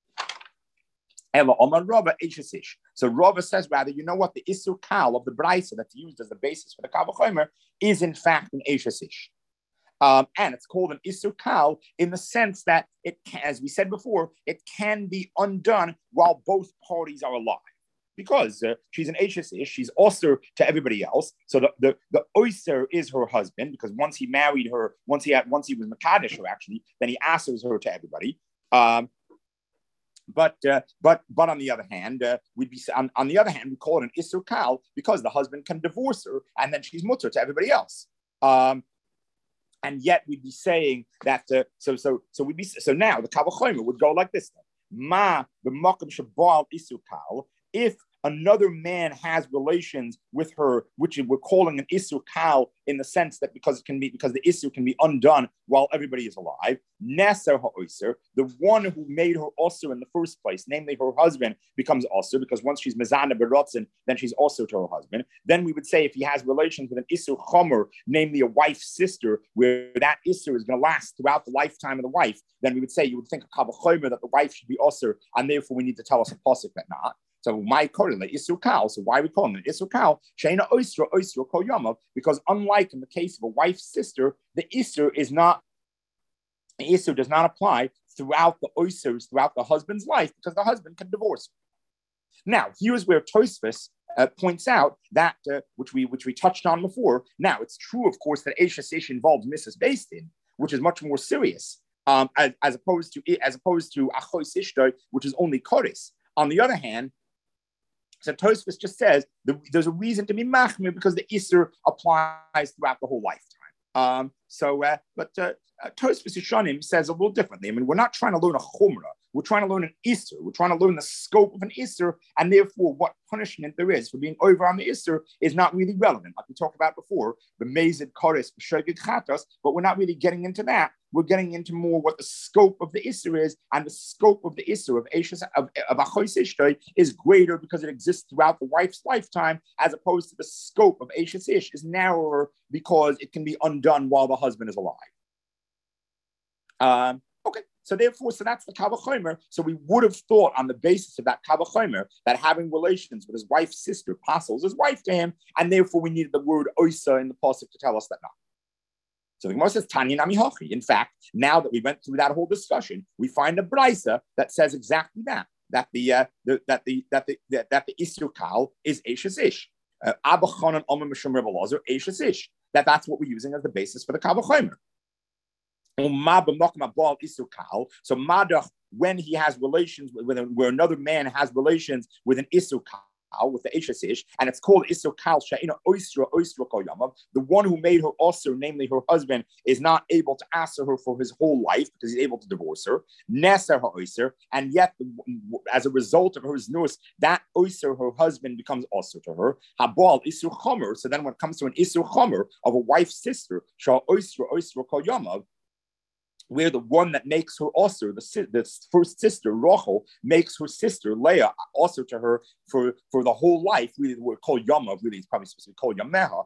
So Rava says, rather, you know what? The Isur Kal of the Braisa that's used as the basis for the Kavachomer is in fact an Eishasish. Um, and it's called an Isur Kal in the sense that it can, as we said before, it can be undone while both parties are alive. Because uh, she's an Eishasish, she's Osir to everybody else. So the, the, the Oyser is her husband, because once he married her, once he had once he was Makadish her actually, then he Asers her to everybody. Um, But uh, but but on the other hand, uh, we'd be on, on the other hand we call it an isur kal because the husband can divorce her and then she's mutter to everybody else. Um, and yet we'd be saying that uh, so so so we'd be so now the kavachomer would go like this: Ma the makam shabal isur kal. If another man has relations with her, which we're calling an isur kal in the sense that because it can be because the isur can be undone while everybody is alive. Neser ha'oser, the one who made her osir in the first place, namely her husband, becomes osir because once she's mezana berotzen, then she's also to her husband. Then we would say if he has relations with an isur chomer, namely a wife's sister, where that isur is going to last throughout the lifetime of the wife, then we would say you would think a kavachomer that the wife should be osir, and therefore we need to tell us a pasuk that not. So my calling the Isur Kal. So why are we calling it Isur Kal? Sheina Oisra Oisra Kol Yamav. Because unlike in the case of a wife's sister, the Isur is not, the Isur does not apply throughout the Oisers, throughout the husband's life, because the husband can divorce her. Now, here's where Tosfos uh, points out that, uh, which we which we touched on before. Now, it's true, of course, that Eishes Ish involves Missus Beistin, which is much more serious, um, as, as opposed to as opposed to Achos Ishtoi, which is only Koris. On the other hand, so Tosfos just says the, there's a reason to be machmir because the Isser applies throughout the whole lifetime. Um, so, uh, but uh, uh, Tosfos Yishanim says a little differently. I mean, we're not trying to learn a chumrah. We're trying to learn an Isser. We're trying to learn the scope of an Isser, and therefore what punishment there is for being over on the Isser is not really relevant. Like we talked about before, the Mezid Koris, B'Shogeg Chatos, but we're not really getting into that. We're getting into more what the scope of the Isser is, and the scope of the Isser of Eishes, of, of Achos Ishtoi is greater because it exists throughout the wife's lifetime, as opposed to the scope of Eishes Ish is narrower because it can be undone while the husband is alive. Um, okay. So therefore, so that's the Kavachomer. So we would have thought on the basis of that Kavachomer that having relations with his wife's sister passes his wife to him, and therefore we needed the word Oisa in the pasuk to tell us that not. So the Gemara says Tanya Nami Hachi. In fact, now that we went through that whole discussion, we find a brisa that says exactly that: that the uh, the that the that the that, that the Isur Kal is Eishes Ish. Abba Chanan Omer Mishum Rebbe Lazar Eishes Ish. That that's what we're using as the basis for the Kavachomer. So Madach, when he has relations with, with where another man has relations with an Isur Kal, with the Eishes Ish, and it's called Isur Kal She'ina Oisra Oisra Kol Yamav. The one who made her Osir, namely her husband, is not able to answer her for his whole life because he's able to divorce her. Neser HaOisir, and yet as a result of her znus, that Oisir, her husband, becomes Osir to her. Habal Isur Chomer. So then when it comes to an Isur Chomer of a wife's sister, Shal Oisra Oisra Kol Yamav, where the one that makes her also, the, the first sister, Rachel, makes her sister, Leah, also to her for, for the whole life. Really, the word called Yamav, really, it's probably supposed to be called Yameha.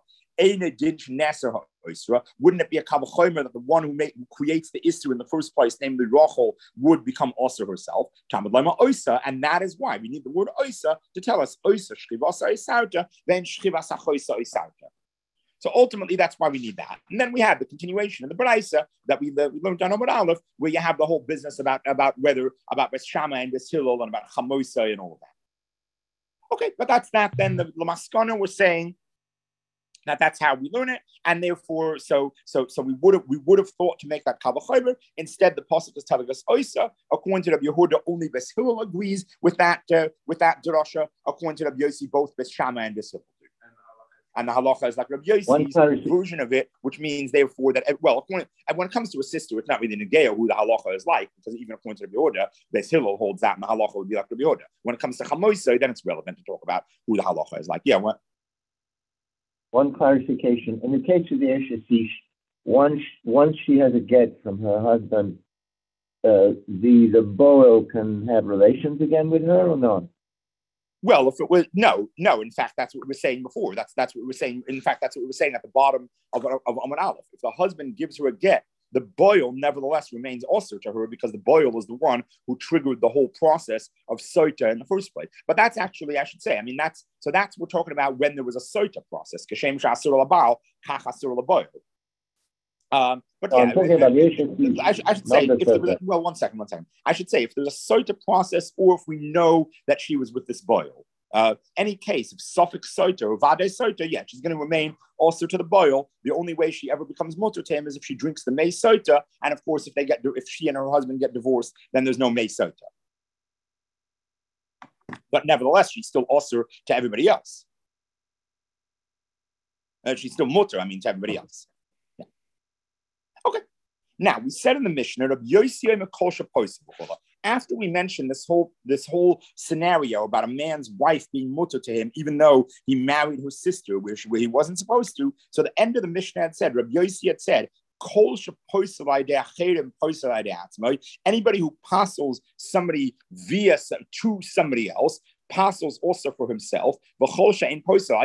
Wouldn't it be a Kavachomer that the one who, make, who creates the Isser in the first place, namely Rachel, would become Osir herself? And that is why we need the word Oisa to tell us Oisa, Shchivasa Isauta, then Shchivasa Choisa Isauta. So ultimately, that's why we need that. And then we have the continuation of the Braisa that we, we learned on Amud Aleph, where you have the whole business about, about whether, about Bes Shammai and Bes Hillel and about Chamosa and all of that. Okay, but that's that. Then the Lamaskana was saying that that's how we learn it, and therefore, so so so we would have we would have thought to make that Kavachomer. Instead, the pasuk is telling us Oisa. According to Rabbi Yehuda, only Bes Hillel agrees with that uh, with that drasha. According to Rabbi Yossi, both Bes Shammai and Bes Hillel. And the halacha is like Rabbi Yossi's version of it, which means therefore that, well, when it comes to a sister, it's not really negaya who the halacha is like, because even according to Rabbi Yehuda, Beis Hillel holds that, and the halacha would be like Rabbi Yehuda. When it comes to chamoisa, then it's relevant to talk about who the halacha is like. Yeah. What? One clarification: in the case of the Eishes Ish, once once she has a get from her husband, uh, the the boel can have relations again with her or not? Well, if it was no, no. In fact, that's what we were saying before. That's that's what we were saying. In fact, that's what we were saying at the bottom of of, of Amud Aleph. If the husband gives her a get, the boil nevertheless remains also to her because the boil is the one who triggered the whole process of soita in the first place. But that's actually, I should say, I mean, that's so that's we're talking about when there was a soita process. Kashem shasur labal, kach asur laboil. Um, but yeah, I'm talking about the I, I should say, if there was a, well, one second, one second. I should say, if there's a soita process, or if we know that she was with this boil, uh, any case of suffix soita or vade soita, yeah, she's going to remain also to the boil. The only way she ever becomes mutter to him is if she drinks the mei soita, and of course, if they get, if she and her husband get divorced, then there's no mei soita. But nevertheless, she's still also to everybody else. Uh, she's still mutter, I mean, to everybody else. Okay. Now we said in the Mishnah of after we mentioned this whole this whole scenario about a man's wife being mutter to him, even though he married her sister, where, she, where he wasn't supposed to. So the end of the Mishnah had said, Rabbi Yossi had said, anybody who parcels somebody via to somebody else parcels also for himself, and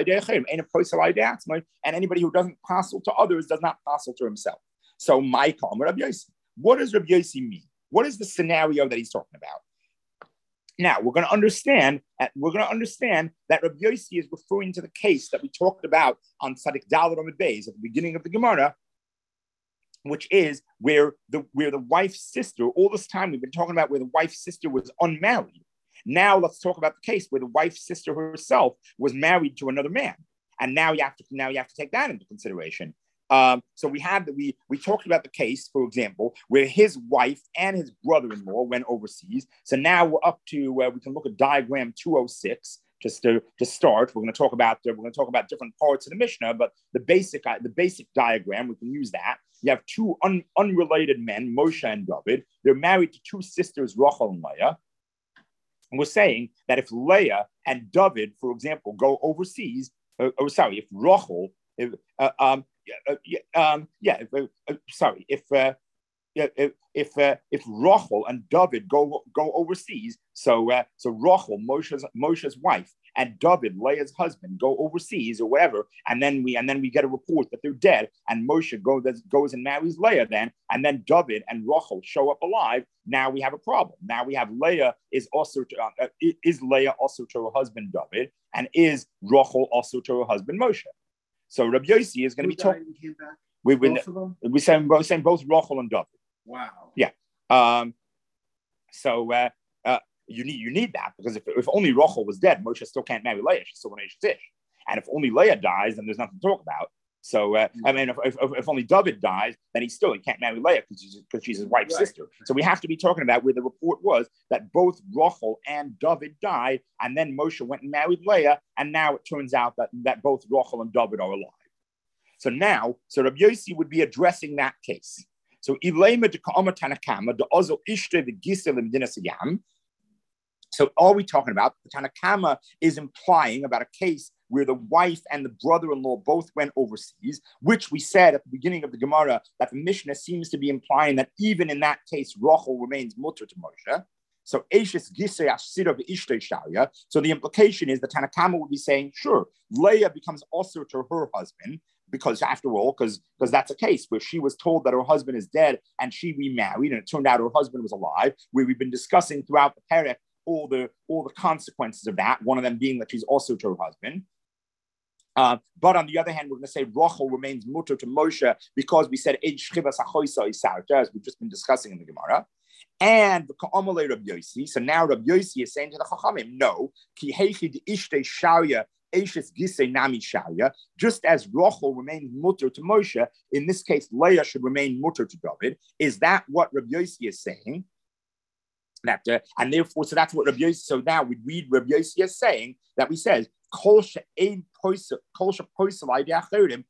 anybody who doesn't parcel to others does not parcel to himself. So, my Rabbi Yossi. What does Rabbi Yossi mean? What is the scenario that he's talking about? Now we're going to understand. We're going to understand that Rabbi Yossi is referring to the case that we talked about on Tzadik Daled Amud Beis at the beginning of the Gemara, which is where the where the wife's sister. All this time we've been talking about where the wife's sister was unmarried. Now let's talk about the case where the wife's sister herself was married to another man, and now you have to now you have to take that into consideration. Um, so we had that we we talked about the case, for example, where his wife and his brother-in-law went overseas. So now we're up to uh, we can look at diagram two oh six just to, to start. We're going to talk about uh, we're going to talk about different parts of the Mishnah, but the basic uh, the basic diagram we can use that. You have two un, unrelated men, Moshe and David. They're married to two sisters, Rachel and Leah. And we're saying that if Leah and David, for example, go overseas, uh, oh sorry, if Rachel, if, uh, um, Uh, um, yeah, if, uh, uh, sorry, if uh, if if uh, if Rachel and David go go overseas, so uh, so Rachel, Moshe's Moshe's wife, and David, Leah's husband, go overseas or whatever, and then we and then we get a report that they're dead, and Moshe goes goes and marries Leah, then and then David and Rachel show up alive. Now we have a problem. Now we have Leah is also to, uh, is Leah also to her husband David, and is Rachel also to her husband Moshe? So Rabbi Yossi is going to be talking. We we we saying both saying both Rachel and David. Wow. Yeah. Um. So uh, uh, you need you need that because if, if only Rachel was dead, Moshe still can't marry Leah. She's still an Ashes Ish. And if only Leah dies, then there's nothing to talk about. So uh, mm-hmm. I mean, if, if, if only David dies, then he still he can't marry Leah because she's, because she's his wife's right. sister. So we have to be talking about where the report was that both Rachel and David died, and then Moshe went and married Leah, and now it turns out that, that both Rachel and David are alive. So now, so Rabbi Yossi would be addressing that case. So Ilema de Ka'ama Tanakama de Ozel Ishte the Gisel Imdinasayam. So are we talking about the Tanakama is implying about a case where the wife and the brother-in-law both went overseas, which we said at the beginning of the Gemara that the Mishnah seems to be implying that even in that case, Rachel remains mutter to Moshe. So Eishes Gisei Ashira V'Ishtei Sharia. So the implication is the Tanakama would be saying, sure, Leah becomes also to her husband, because after all, because because that's a case where she was told that her husband is dead and she remarried, and it turned out her husband was alive, where we've been discussing throughout the Perek all the all the consequences of that, one of them being that she's also to her husband. Uh, but on the other hand, we're going to say Rachel remains mutter to Moshe because we said as we've just been discussing in the Gemara. And the Ka'amalei Rabbi Yossi. So now Rabbi Yossi is saying to the Chachamim, no, ki heichi de ishtei sharia eishes gisei nami sharia. Just as Rachel remains mutter to Moshe, in this case, Leah should remain mutter to David. Is that what Rabbi Yossi is saying? That uh, and therefore, so that's what Rabbi Yossi. So now we read Rabbi Yossi as saying that we says kol she'ein poisel kol she'poisel idei acherim.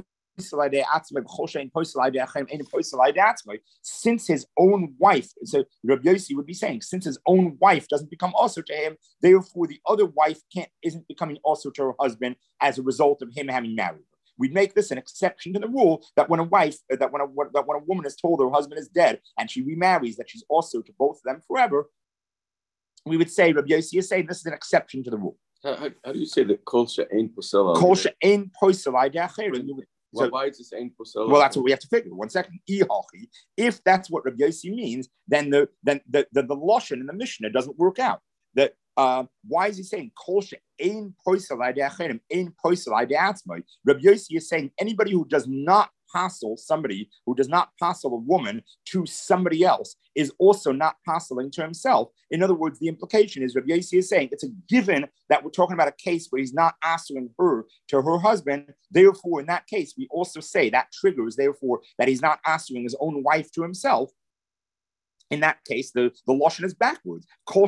Since his own wife, so Rabbi Yossi would be saying, since his own wife doesn't become also to him, therefore the other wife can't isn't becoming also to her husband as a result of him having married her. We'd make this an exception to the rule that when a wife, that when a that when a woman is told her husband is dead and she remarries, that she's also to both of them forever. We would say Rabbi Yossi is saying this is an exception to the rule. How, how, how do you say that kol she'ein posel? Kol she'ein posel idei acherim. So, why is this ain't posel? Well, that's what we have to figure. One second. If that's what Rabbi Yossi means, then the then the, the, the Lashon in the Mishnah doesn't work out. That uh, why is he saying kol she'ein posel idei acherim, ein posel idei atzmai? Rabbi Yossi is saying anybody who does not passel somebody who does not passel a woman to somebody else is also not passeling to himself. In other words, the implication is Rabbi Yossi is saying it's a given that we're talking about a case where he's not answering her to her husband. Therefore, in that case, we also say that triggers, therefore, that he's not answering his own wife to himself. In that case, the, the Lashon is backwards.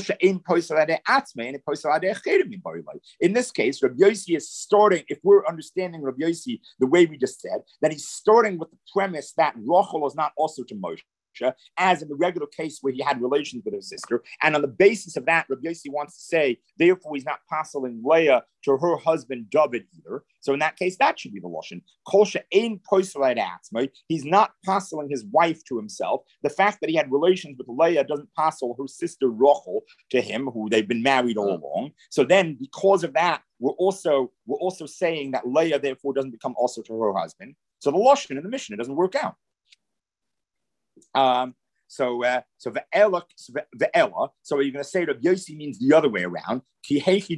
In this case, Rabbi Yossi is starting, if we're understanding Rabbi Yossi the way we just said, then he's starting with the premise that Rachel is not also to Moshe, as in the regular case where he had relations with his sister. And on the basis of that, Rabbi Yossi wants to say, therefore, he's not passeling Leah to her husband David either. So in that case, that should be the Lashon. Kol she'ein posel idei atzmai. He's not passeling his wife to himself. The fact that he had relations with Leah doesn't passel her sister Rachel to him, who they've been married all along. So then, because of that, we're also we're also saying that Leah therefore doesn't become also to her husband. So the Lashon in the Mishnah doesn't work out. Um, So, uh, so ve'ela, ve'ela. So you're going to say Rabbi Yossi means the other way around. So you're going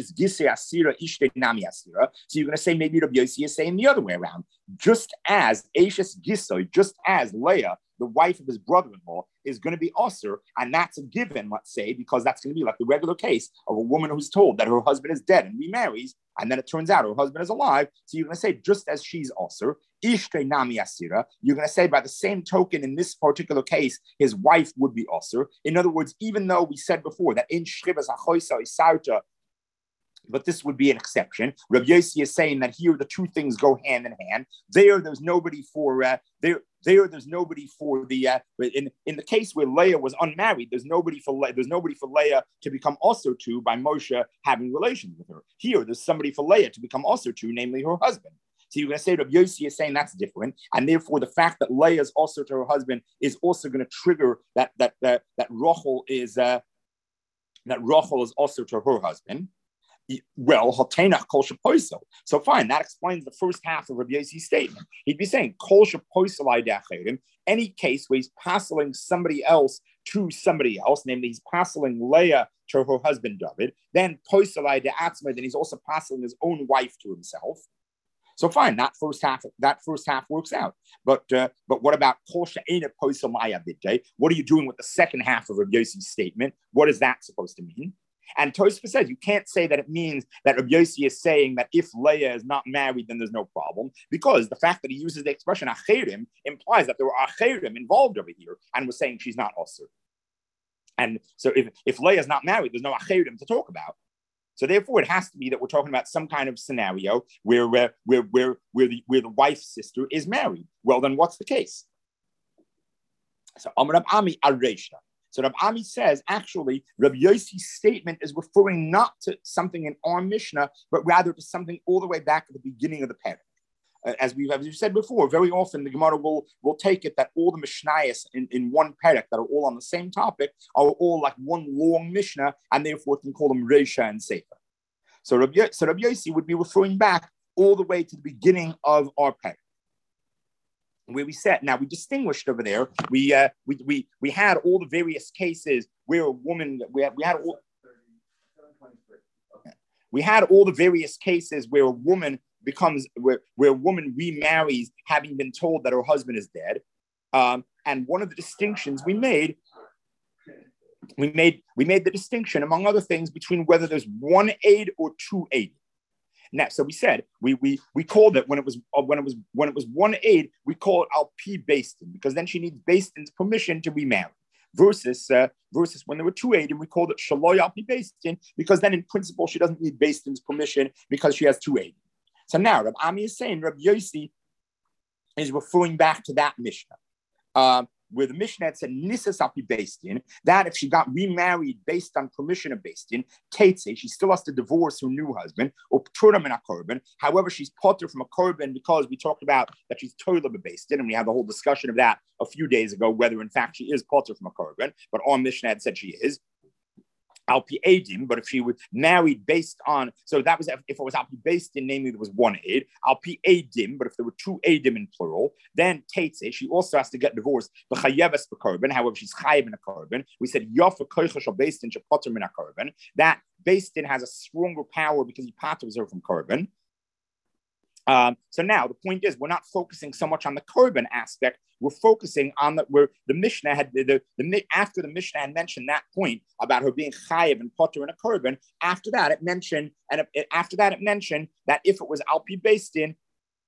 to say maybe Rabbi Yossi is saying the other way around. Just as Ashes Gisoy, just as Leah, the wife of his brother-in-law, is going to be usher, and that's a given, let's say, because that's going to be like the regular case of a woman who's told that her husband is dead and remarries, and then it turns out her husband is alive. So you're going to say just as she's usher, Ishte Nami Asira, you're going to say by the same token in this particular case, his wife would be usher. In other words, even though we said before that in Shribas Achoisa Isarta, but this would be an exception. Rabbi Yossi is saying that here the two things go hand in hand. There, there's nobody for uh, there. There, there's nobody for the uh, in in the case where Leah was unmarried. There's nobody for Le- there's nobody for Leah to become usher to by Moshe having relations with her. Here, there's somebody for Leah to become usher to, namely her husband. So you're going to say Rabbi Yossi is saying that's different, and therefore the fact that Leah is usher to her husband is also going to trigger that that that that Rachel is uh, that Rachel is usher to her husband. Well, so fine, that explains the first half of Rabbi Yossi's statement. He'd be saying, any case where he's passing somebody else to somebody else, namely he's passing Leah to her husband David, then then he's also passing his own wife to himself. So fine, that first half that first half works out. But uh, but what about what are you doing with the second half of Rabbi Yossi's statement? What is that supposed to mean? And Tosfos says you can't say that it means that Rabbi Yossi is saying that if Leah is not married, then there's no problem, because the fact that he uses the expression acherim implies that there were acherim involved over here and was saying she's not usher. And so if, if Leah is not married, there's no acherim to talk about. So therefore, it has to be that we're talking about some kind of scenario where where where where, where the where the wife's sister is married. Well, then what's the case? So Amar Ami Areisha. So Rabbi Ami says, actually, Rabbi Yossi's statement is referring not to something in our Mishnah, but rather to something all the way back at the beginning of the parak. Uh, as we've, as we've said before, very often the Gemara will, will take it that all the Mishnayos in, in one parak that are all on the same topic are all like one long Mishnah, and therefore can call them Reisha and Sefer. So Rabbi, so Rabbi Yossi would be referring back all the way to the beginning of our parak, where we said, now we distinguished over there, we uh, we we we had all the various cases where a woman, we had, we had all, we had all the various cases where a woman becomes, where, where a woman remarries having been told that her husband is dead. Um, and one of the distinctions we made, we made, we made the distinction, among other things, between whether there's one aid or two aid. Now, so we said we we we called it when it was uh, when it was when it was one aid, we call it al pi Bastin, because then she needs Bastin's permission to remarry. Versus uh, versus when there were two aid, and we called it shaloy al pi Bastin, because then in principle she doesn't need Bastin's permission because she has two aid. So now Rabbi Ami is saying Rabbi Yossi is referring back to that Mishnah. Um, where the Mishnah had said Nisas al pi Bastin, that if she got remarried based on permission of Bastin, Teitze, she still has to divorce her new husband, or Ptura min korban. However, she's potter from a korban because we talked about that she's toilet Bastin, and we had the whole discussion of that a few days ago, whether in fact she is potter from a korban, but our Mishnah had said she is. Al pi Edim, but if she was married based on, so that was if it was Al pi Bastin, namely there was one aid, Al pi Edim, but if there were two Edim in plural, then Teitze, she also has to get divorced. B'chayeves b'korban, however, she's chayev in a korban. We said Yafa koicha shal Bastin shepotter min a korban. That Bastin has a stronger power because he patters her from korban. Um, so now the point is, we're not focusing so much on the korban aspect. We're focusing on the where the Mishnah had the, the, the after the Mishnah had mentioned that point about her being chayiv and potter in a korban. After that, it mentioned and it, after that it mentioned that if it was al pi Bastin,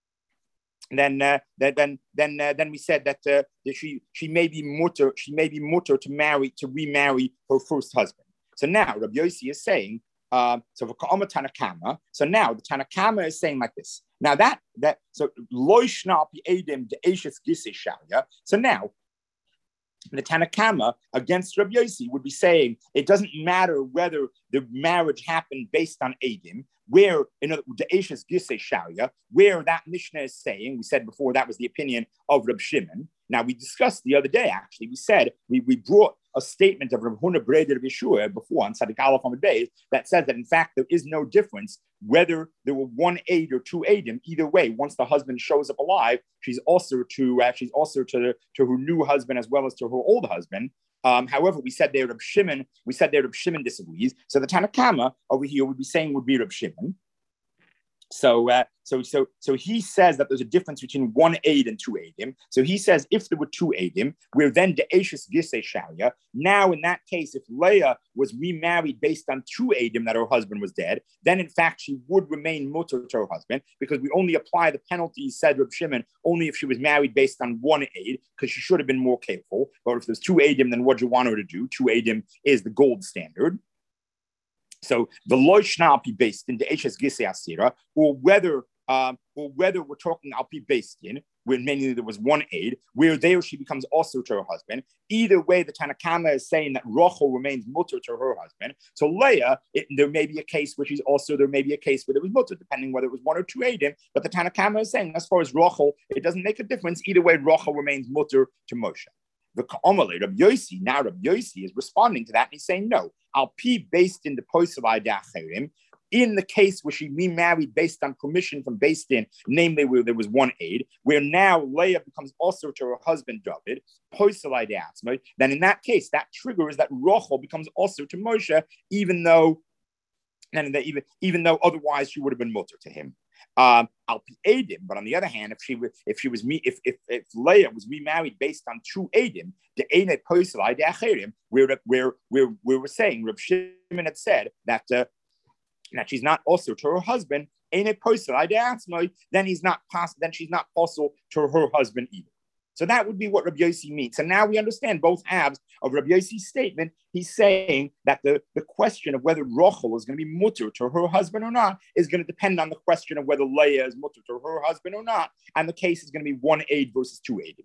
then uh, then then uh, then we said that, uh, that she she may be mutter she may be mutter to marry to remarry her first husband. So now Rabbi Yossi is saying. Uh, so for Tanakama, so now the Tanakama is saying like this. Now that that so loishna pi edim de eshes gisei shalia. So now the Tanakama against Rabbi Yossi would be saying it doesn't matter whether the marriage happened based on edim, where in the eshes gisei shalia, where that Mishnah is saying, we said before that was the opinion of Reb Shimon. Now, we discussed the other day, actually, we said, we, we brought a statement of Rav Huna Breder of Yeshua before on Tzadik Aleph Amud Beis that says that, in fact, there is no difference whether there were one aid or two aidim. Either way, once the husband shows up alive, she's also to uh, she's also to, to her new husband as well as to her old husband. Um, however, we said there Reb Shimon, we said there Reb Shimon disagrees. So the Tanna Kama over here would be saying would be Reb Shimon. So, uh, so, so, so he says that there's a difference between one aid and two aidim. So he says if there were two aidim, we're then de'eshes gisei sharia. Now, in that case, if Leah was remarried based on two aidim that her husband was dead, then in fact she would remain mutter to her husband because we only apply the penalties, said Reb Shimon, only if she was married based on one aid because she should have been more careful. But if there's two aidim, then what do you want her to do? Two aidim is the gold standard. So the loishna alpi based in the Eshes Gisei Asira, or whether um, or whether we're talking alpi based in, where mainly there was one aid, where there she becomes also to her husband. Either way, the Tanna Kama is saying that Rachel remains mutter to her husband. So Leah, it, there may be a case where she's also, there may be a case where there was mutter, depending whether it was one or two aidim. But the Tanna Kama is saying, as far as Rachel, it doesn't make a difference. Either way, Rachel remains mutter to Moshe. The Ka'amalei, Rabbi Yossi, now Rabbi Yossi is responding to that and he's saying, no, Al Pi based in the Poisavai Da'acherim, in the case where she remarried based on permission from based in, namely where there was one aid, where now Leah becomes also to her husband David, Poisavai Da'atzmai, then in that case, that triggers that Rachel becomes also to Moshe, even though, and even, even though otherwise she would have been mutter to him. Um, Al Pi Edim, but on the other hand, if she was, if she was me, if if if Leah was remarried based on two Edim, the Einet Poisalai De'acherim, where where where we were saying, Reb Shimon had said that uh, that she's not also to her husband, Einet Poisalai De'atzmai, then he's not pos- then she's not possible to her husband either. So that would be what Rabbi Yossi means. And now we understand both halves of Rabbi Yossi's statement. He's saying that the, the question of whether Rachel is going to be mutter to her husband or not is going to depend on the question of whether Leah is mutter to her husband or not. And the case is going to be one aid versus two aid.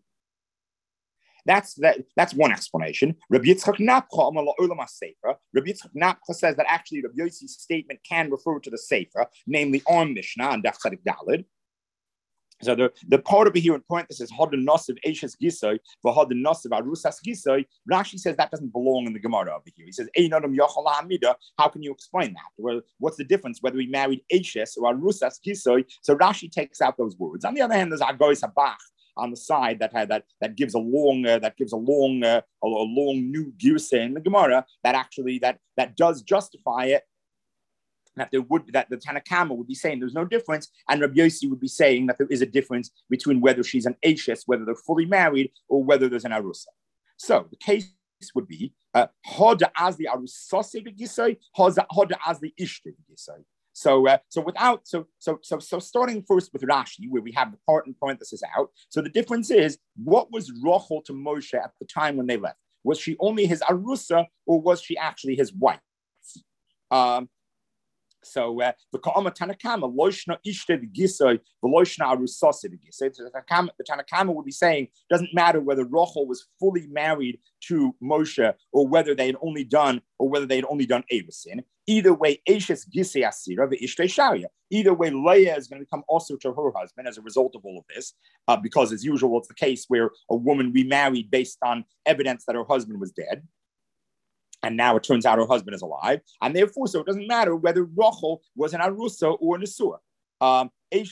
That's that. That's one explanation. Rabbi Yitzchak Napcha Rabbi Yitzchak Napcha says that actually Rabbi Yossi's statement can refer to the Sefer, namely on Mishnah and Daf Tzadik Daled. So the, the part over here in parenthesis, Had Nasiv Eshes Gisoi, for Had Nasiv Arusas Gisoi, Rashi says that doesn't belong in the Gemara over here. He says, Einadam Yachal Hamida. How can you explain that? Well, what's the difference whether we married Eshes or Arusas Gisoi? So Rashi takes out those words. On the other hand, there's Agoy Sabach on the side that had that that gives a long uh, that gives a long uh, a, a long new girsa in the Gemara that actually that that does justify it. That there would that the Tanna Kama would be saying there's no difference, and Rabbi Yossi would be saying that there is a difference between whether she's an Eshes, whether they're fully married, or whether there's an Arusa. So the case would be Hoda Azli Arusase Gisai, Hoda Azli Ishte Gisai. So uh, so without so so so so starting first with Rashi, where we have the part in parenthesis out. So the difference is, what was Rachel to Moshe at the time when they left? Was she only his Arusa, or was she actually his wife? Um, So uh, the Ka'ama Tanna Kama loishna ishte v'gisay v'loishna arusase v'gisay. The Tanna Kama would be saying doesn't matter whether Rachel was fully married to Moshe or whether they had only done or whether they had only done Erusin. Either way, Eshes Gisei Asira v'ishtei Sharia. Either way, Leah is going to become also to her husband as a result of all of this, uh, because as usual, it's the case where a woman remarried based on evidence that her husband was dead. And now it turns out her husband is alive. And therefore, so it doesn't matter whether Rachel was an Arusa or an Asura. Um,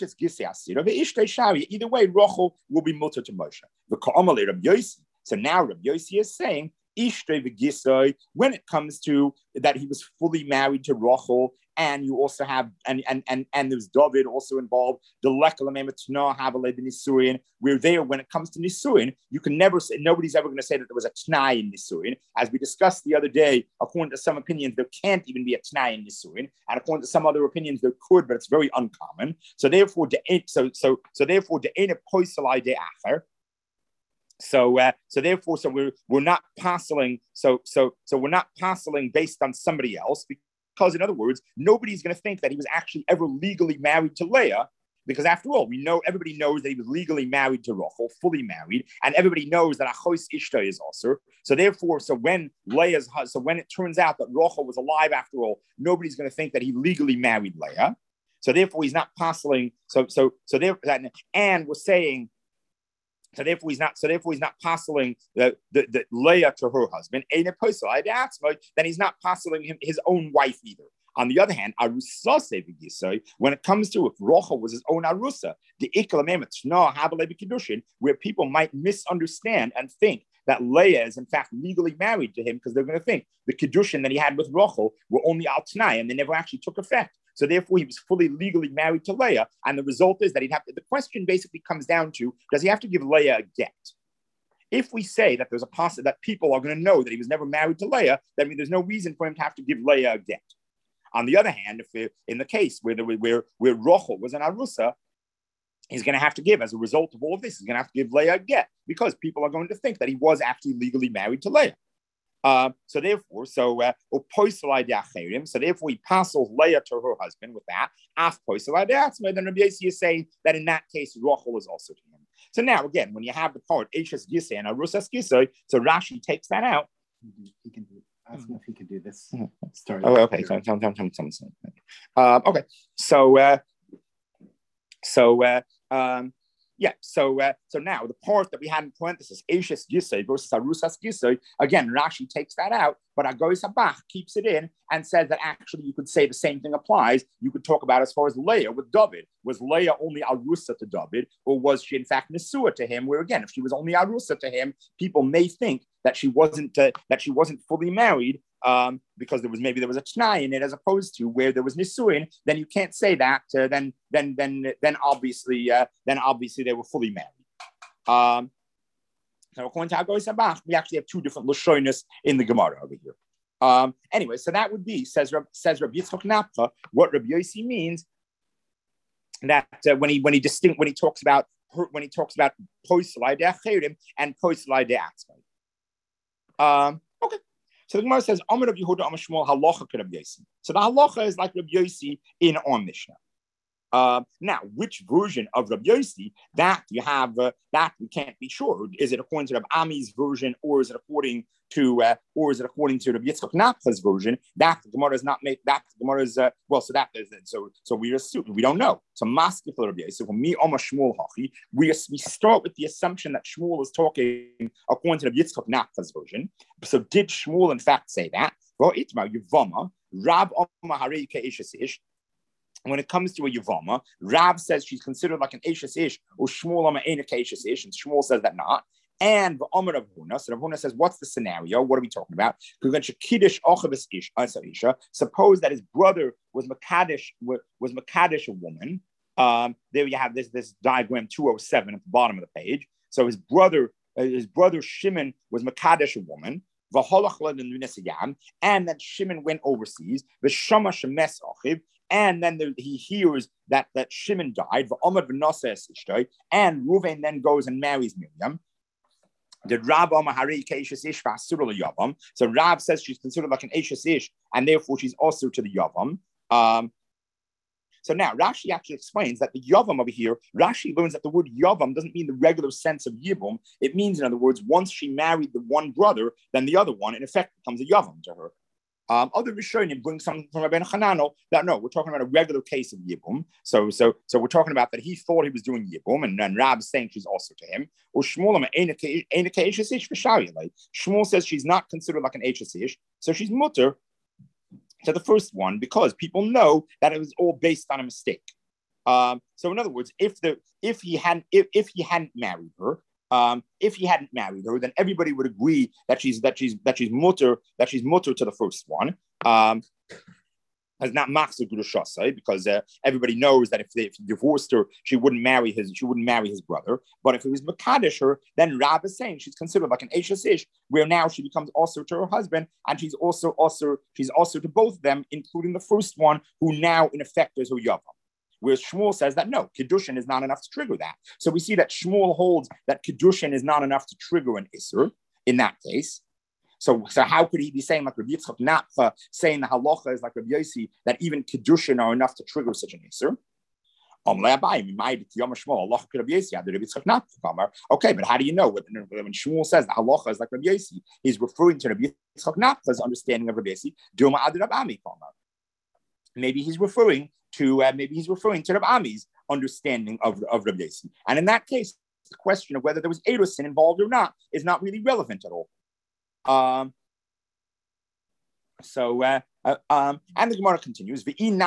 either way, Rachel will be mutter to Moshe. So now Rabbi Yossi is saying, when it comes to that he was fully married to Rachel, and you also have, and and and, and there's David also involved, the where there, when it comes to Nisuin, you can never say, nobody's ever going to say that there was a Tnai in Nisuin. As we discussed the other day, according to some opinions, there can't even be a Tnai in Nisuin. And according to some other opinions, there could, but it's very uncommon. So therefore, so so so therefore, the Eina Poisalai de Acher. So, uh, so therefore, so we're we're not parceling. So, so, so we're not parceling based on somebody else, because in other words, nobody's going to think that he was actually ever legally married to Leah, because after all, we know everybody knows that he was legally married to Rachel, fully married, and everybody knows that Achos Ishta is also. So therefore, so when Leah's, so when it turns out that Rachel was alive after all, nobody's going to think that he legally married Leah. So therefore, he's not parceling. So, so, so there, and we're saying. So therefore, he's not. So therefore, he's not passing the, the, the Leah to her husband. Then he's not passing him his own wife either. On the other hand, Arusa when it comes to if Rocha was his own Arusa, the Ikalamemet, where people might misunderstand and think that Leah is in fact legally married to him because they're going to think the Kiddushin that he had with Rochel were only al Tanai and they never actually took effect. So therefore, he was fully legally married to Leah. And the result is that he'd have to, the question basically comes down to, does he have to give Leah a get? If we say that there's a possibility that people are going to know that he was never married to Leah, then I mean, there's no reason for him to have to give Leah a get. On the other hand, if in the case where the, where where Rochel was an Arusa, he's going to have to give, as a result of all of this, he's going to have to give Leah a get because people are going to think that he was actually legally married to Leah. Uh, so therefore, so uh, so therefore he passes Leah to her husband with that. Then Rabbi Yossi is saying that in that case, Rochel is also to him. So now again, when you have the part Eishes Gisei and Arusas Gisei, so Rashi takes that out. He can do it. Ask him if he could do this story. Oh, okay. So, so, so, so, so, so. Um, okay. So, uh, so, uh, um, yeah. So, uh, so now the part that we had in parenthesis, Eishes Gisei versus Arusas Gisei, again, Rashi takes that out, but Agoy Sabach keeps it in and says that actually you could say the same thing applies. You could talk about as far as Leah with David. Was Leah only Arusa to David, or was she in fact Nesua to him? Where again, if she was only Arusa to him, people may think that she wasn't uh, that she wasn't fully married um, because there was maybe there was a T'nai in it, as opposed to where there was Nisuin. Then you can't say that. Uh, then then then then obviously uh, then obviously they were fully married. Um, so according to Agoy Sabach, we actually have two different lashonis in the Gemara over here. Um, anyway, so that would be says says Rabbi Yitzchok Napcha. What Rabbi Yossi means that uh, when he when he distinct when he talks about when he talks about poislai de acherim and poislai de atzmai. Um, okay, so the Gemara says Amar Rav Yehuda Amar Shmuel halacha ke Rabbi Yossi. So the halacha is like Rabbi Yossi in our Mishnah. Uh, now, which version of Rabbi Yossi that you have uh, that we can't be sure. Is it according to Rabbi Ami's version, or is it according to, uh, or is it according to Rabbi Yitzchak Napcha's version? That the Gemara does not make that the Gemara is uh, well. So that is so. So we assume we don't know. So maskif Rabbi Yossi. For me, Omar Shmuel Hachi. We we start with the assumption that Shmuel is talking according to Rabbi Yitzchak Napcha's version. So did Shmuel in fact say that? Well, itma Yevama Rab Omar Harei Ke'eshes Ish. When it comes to a Yavama, Rab says she's considered like an Eishes Ish, or Shmuel Amar Eina Ke'eshes Ish, and Shmuel says that not. And the Amar Rav Huna, so Rav Huna says, what's the scenario? What are we talking about? Suppose that his brother was Makadish, was Makadish a woman. Um, there you have this, this diagram two oh seven at the bottom of the page. So his brother, uh, his brother Shimon was Makadish a woman. And then Shimon went overseas. And then the, he hears that, that Shimon died. And Reuven then goes and marries Miriam. The Rab So Rab says she's considered like an Eishes Ish, and therefore she's also to the Yavam. Um, so now Rashi actually explains that the Yavam over here, Rashi learns that the word Yavam doesn't mean the regular sense of Yibum. It means, in other words, once she married the one brother, then the other one, in effect, becomes a Yavam to her. Um, other Rishonim bring something from Rabbeinu Hananel that no, we're talking about a regular case of Yibum. So, so, so we're talking about that he thought he was doing Yibum, and then Rab is saying she's also to him. Or Shmuel Shmuel says she's not considered like an Eishes Ish, so she's mutter to the first one because people know that it was all based on a mistake. Um, so, in other words, if the if he hadn't if, if he hadn't married her. Um, if he hadn't married her, then everybody would agree that she's that she's that she's mutter that she's mutter to the first one. Um, as not machzor gurusha, because uh, everybody knows that if, they, if he divorced her, she wouldn't marry his she wouldn't marry his brother. But if it was makadesh her, then Rab is saying she's considered like an Eishes Ish, where now she becomes also to her husband, and she's also also she's also to both of them, including the first one, who now in effect is her yavam. Whereas Shmuel says that no, Kiddushin is not enough to trigger that. So we see that Shmuel holds that Kiddushin is not enough to trigger an Isser in that case. So, so how could he be saying like Rabbi Yitzchak Napcha, saying the halacha is like Rabbi Yossi, that even Kiddushin are enough to trigger such an Isser? Okay, but how do you know? When Shmuel says the halacha is like Rabbi Yossi, he's referring to Rabbi Yitzchak Napcha's understanding of Rabbi Yossi. Maybe he's referring to uh, maybe he's referring to Rabbi Ami's understanding of, of Rabbi Yossi. And in that case, the question of whether there was erusin involved or not is not really relevant at all. Um, so, uh, uh, um, and the Gemara continues,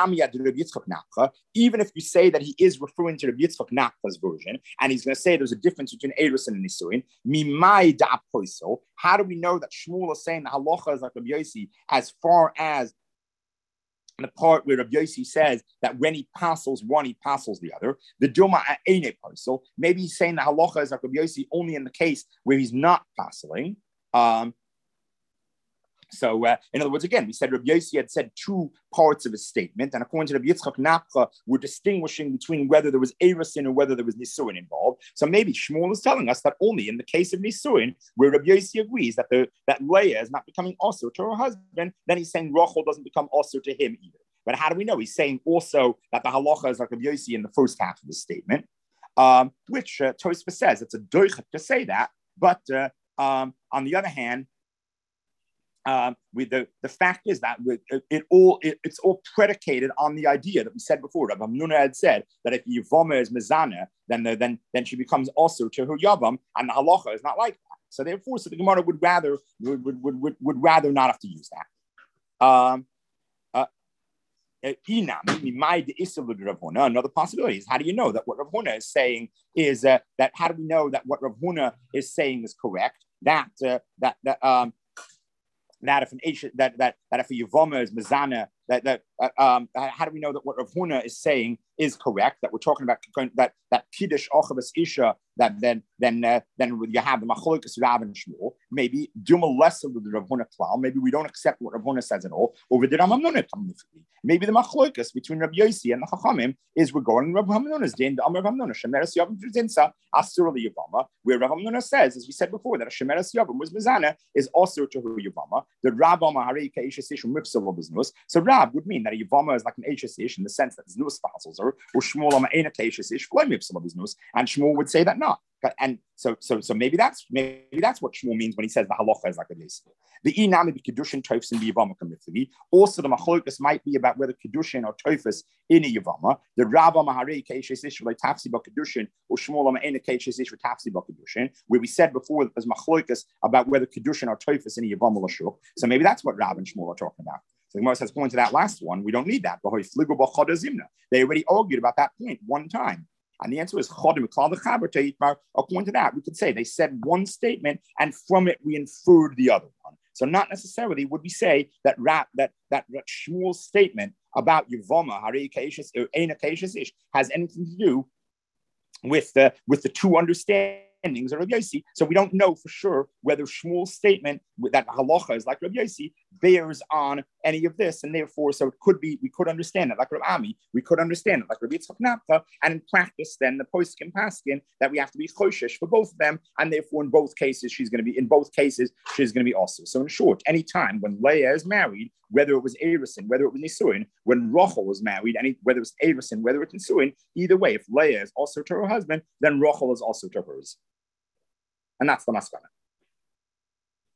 even if you say that he is referring to Rabbi Yitzchak Nachla's version, and he's going to say there's a difference between erusin and nisuin, mimai da'apoiso, how do we know that Shmuel is saying the halacha is like Rabbi Yossi as far as the part where Rabbi Yossi says that when he passes one, he passes the other. The Duma Eine Parcel, maybe he's saying the halacha is like Rabbi Yossi only in the case where he's not passing. Um, so, uh, in other words, again, we said Rabbi Yossi had said two parts of his statement, and according to Rabbi Yitzchak Nachla, we're distinguishing between whether there was erusin or whether there was nisuin involved. So maybe Shmuel is telling us that only in the case of nisuin, where Rabbi Yossi agrees that the that Leah is not becoming also to her husband, then he's saying Rachel doesn't become also to him either. But how do we know? He's saying also that the halacha is like Rabbi Yossi in the first half of the statement, um, which uh, Tosfos says it's a doichet to say that, but uh, um, on the other hand, Um, with the, the fact is that it, it all it, it's all predicated on the idea that we said before. Rabbi Hamnuna had said that if Yavama is mezana, then the, then then she becomes also to her yavam, and the halacha is not like that. So therefore, so the Gemara would rather would would, would, would, would rather not have to use that. Um, uh, Another possibility is, how do you know that what Rav Huna is saying is uh, that? How do we know that what Rav Huna is saying is correct? That uh, that that um. That if an that that that if a yavama is mezana, that that uh, um, how do we know that what Rav Huna is saying is correct? That we're talking about that that kiddush ochavas isha. That then then uh, then you have the machlokas Rav and Shmuel. Maybe duma less of the Rav Huna klal. Maybe we don't accept what Rav Huna says at all. Over the Rav Hamnuna. Maybe the machlokas between Rav Yossi and the Chachamim is regarding Rav Hamnuna's din. The Amar Rav Hamnuna shemeres yavam zinsa asur li yavama. Where Rav Hamnuna says, as we said before, that a shemeres yavam was mezana is also to her yavama. The Rab Amar Harei Keishes Ish Mipsel of Biznus. So Rab would mean that a yavama is like an Eishes Ish in the sense that Znus fossils her, or Shmuel Amar Eina Keishes Ish V'loy Mipsel of Biznus, and Shmuel would say that not. And so, so, so maybe that's maybe that's what Shmuel means when he says the halacha is like a this. The inami kedushin toifs in the yavama committee. Also, the machlokas might be about whether kedushin or toifus in a yavama. The Rabba Maharei keishes ish v'lei tafsi ba kedushin or Shmuel Ama'ena keishes ish v'tafsi ba kedushin. Where we said before that there's machlokas about whether kedushin or toifus in a yavama l'shuk. So maybe that's what Rabba and Shmuel are talking about. So the Gemara says, going to that last one, we don't need that. They already argued about that point one time. And the answer is, according to that, we could say they said one statement and from it we inferred the other one. So not necessarily would we say that that that that Shmuel's statement about Yavama has anything to do with the with the two understandings of Rabbi Yossi. So we don't know for sure whether Shmuel's statement that halacha is like Rabbi Yossi bears on any of this, and therefore, so it could be we could understand it like Rabbi Ami, we could understand it like Rabbi Yitzchak Nachla, and in practice, then the poskim paskin that we have to be choshesh for both of them, and therefore, in both cases, she's going to be in both cases she's going to be also. So in short, any time when Leah is married, whether it was erusin, whether it was nisuin, when Rachel was married, any whether it was erusin, whether it's nisuin, either way, if Leah is also to her husband, then Rachel is also to hers. And that's the maskana.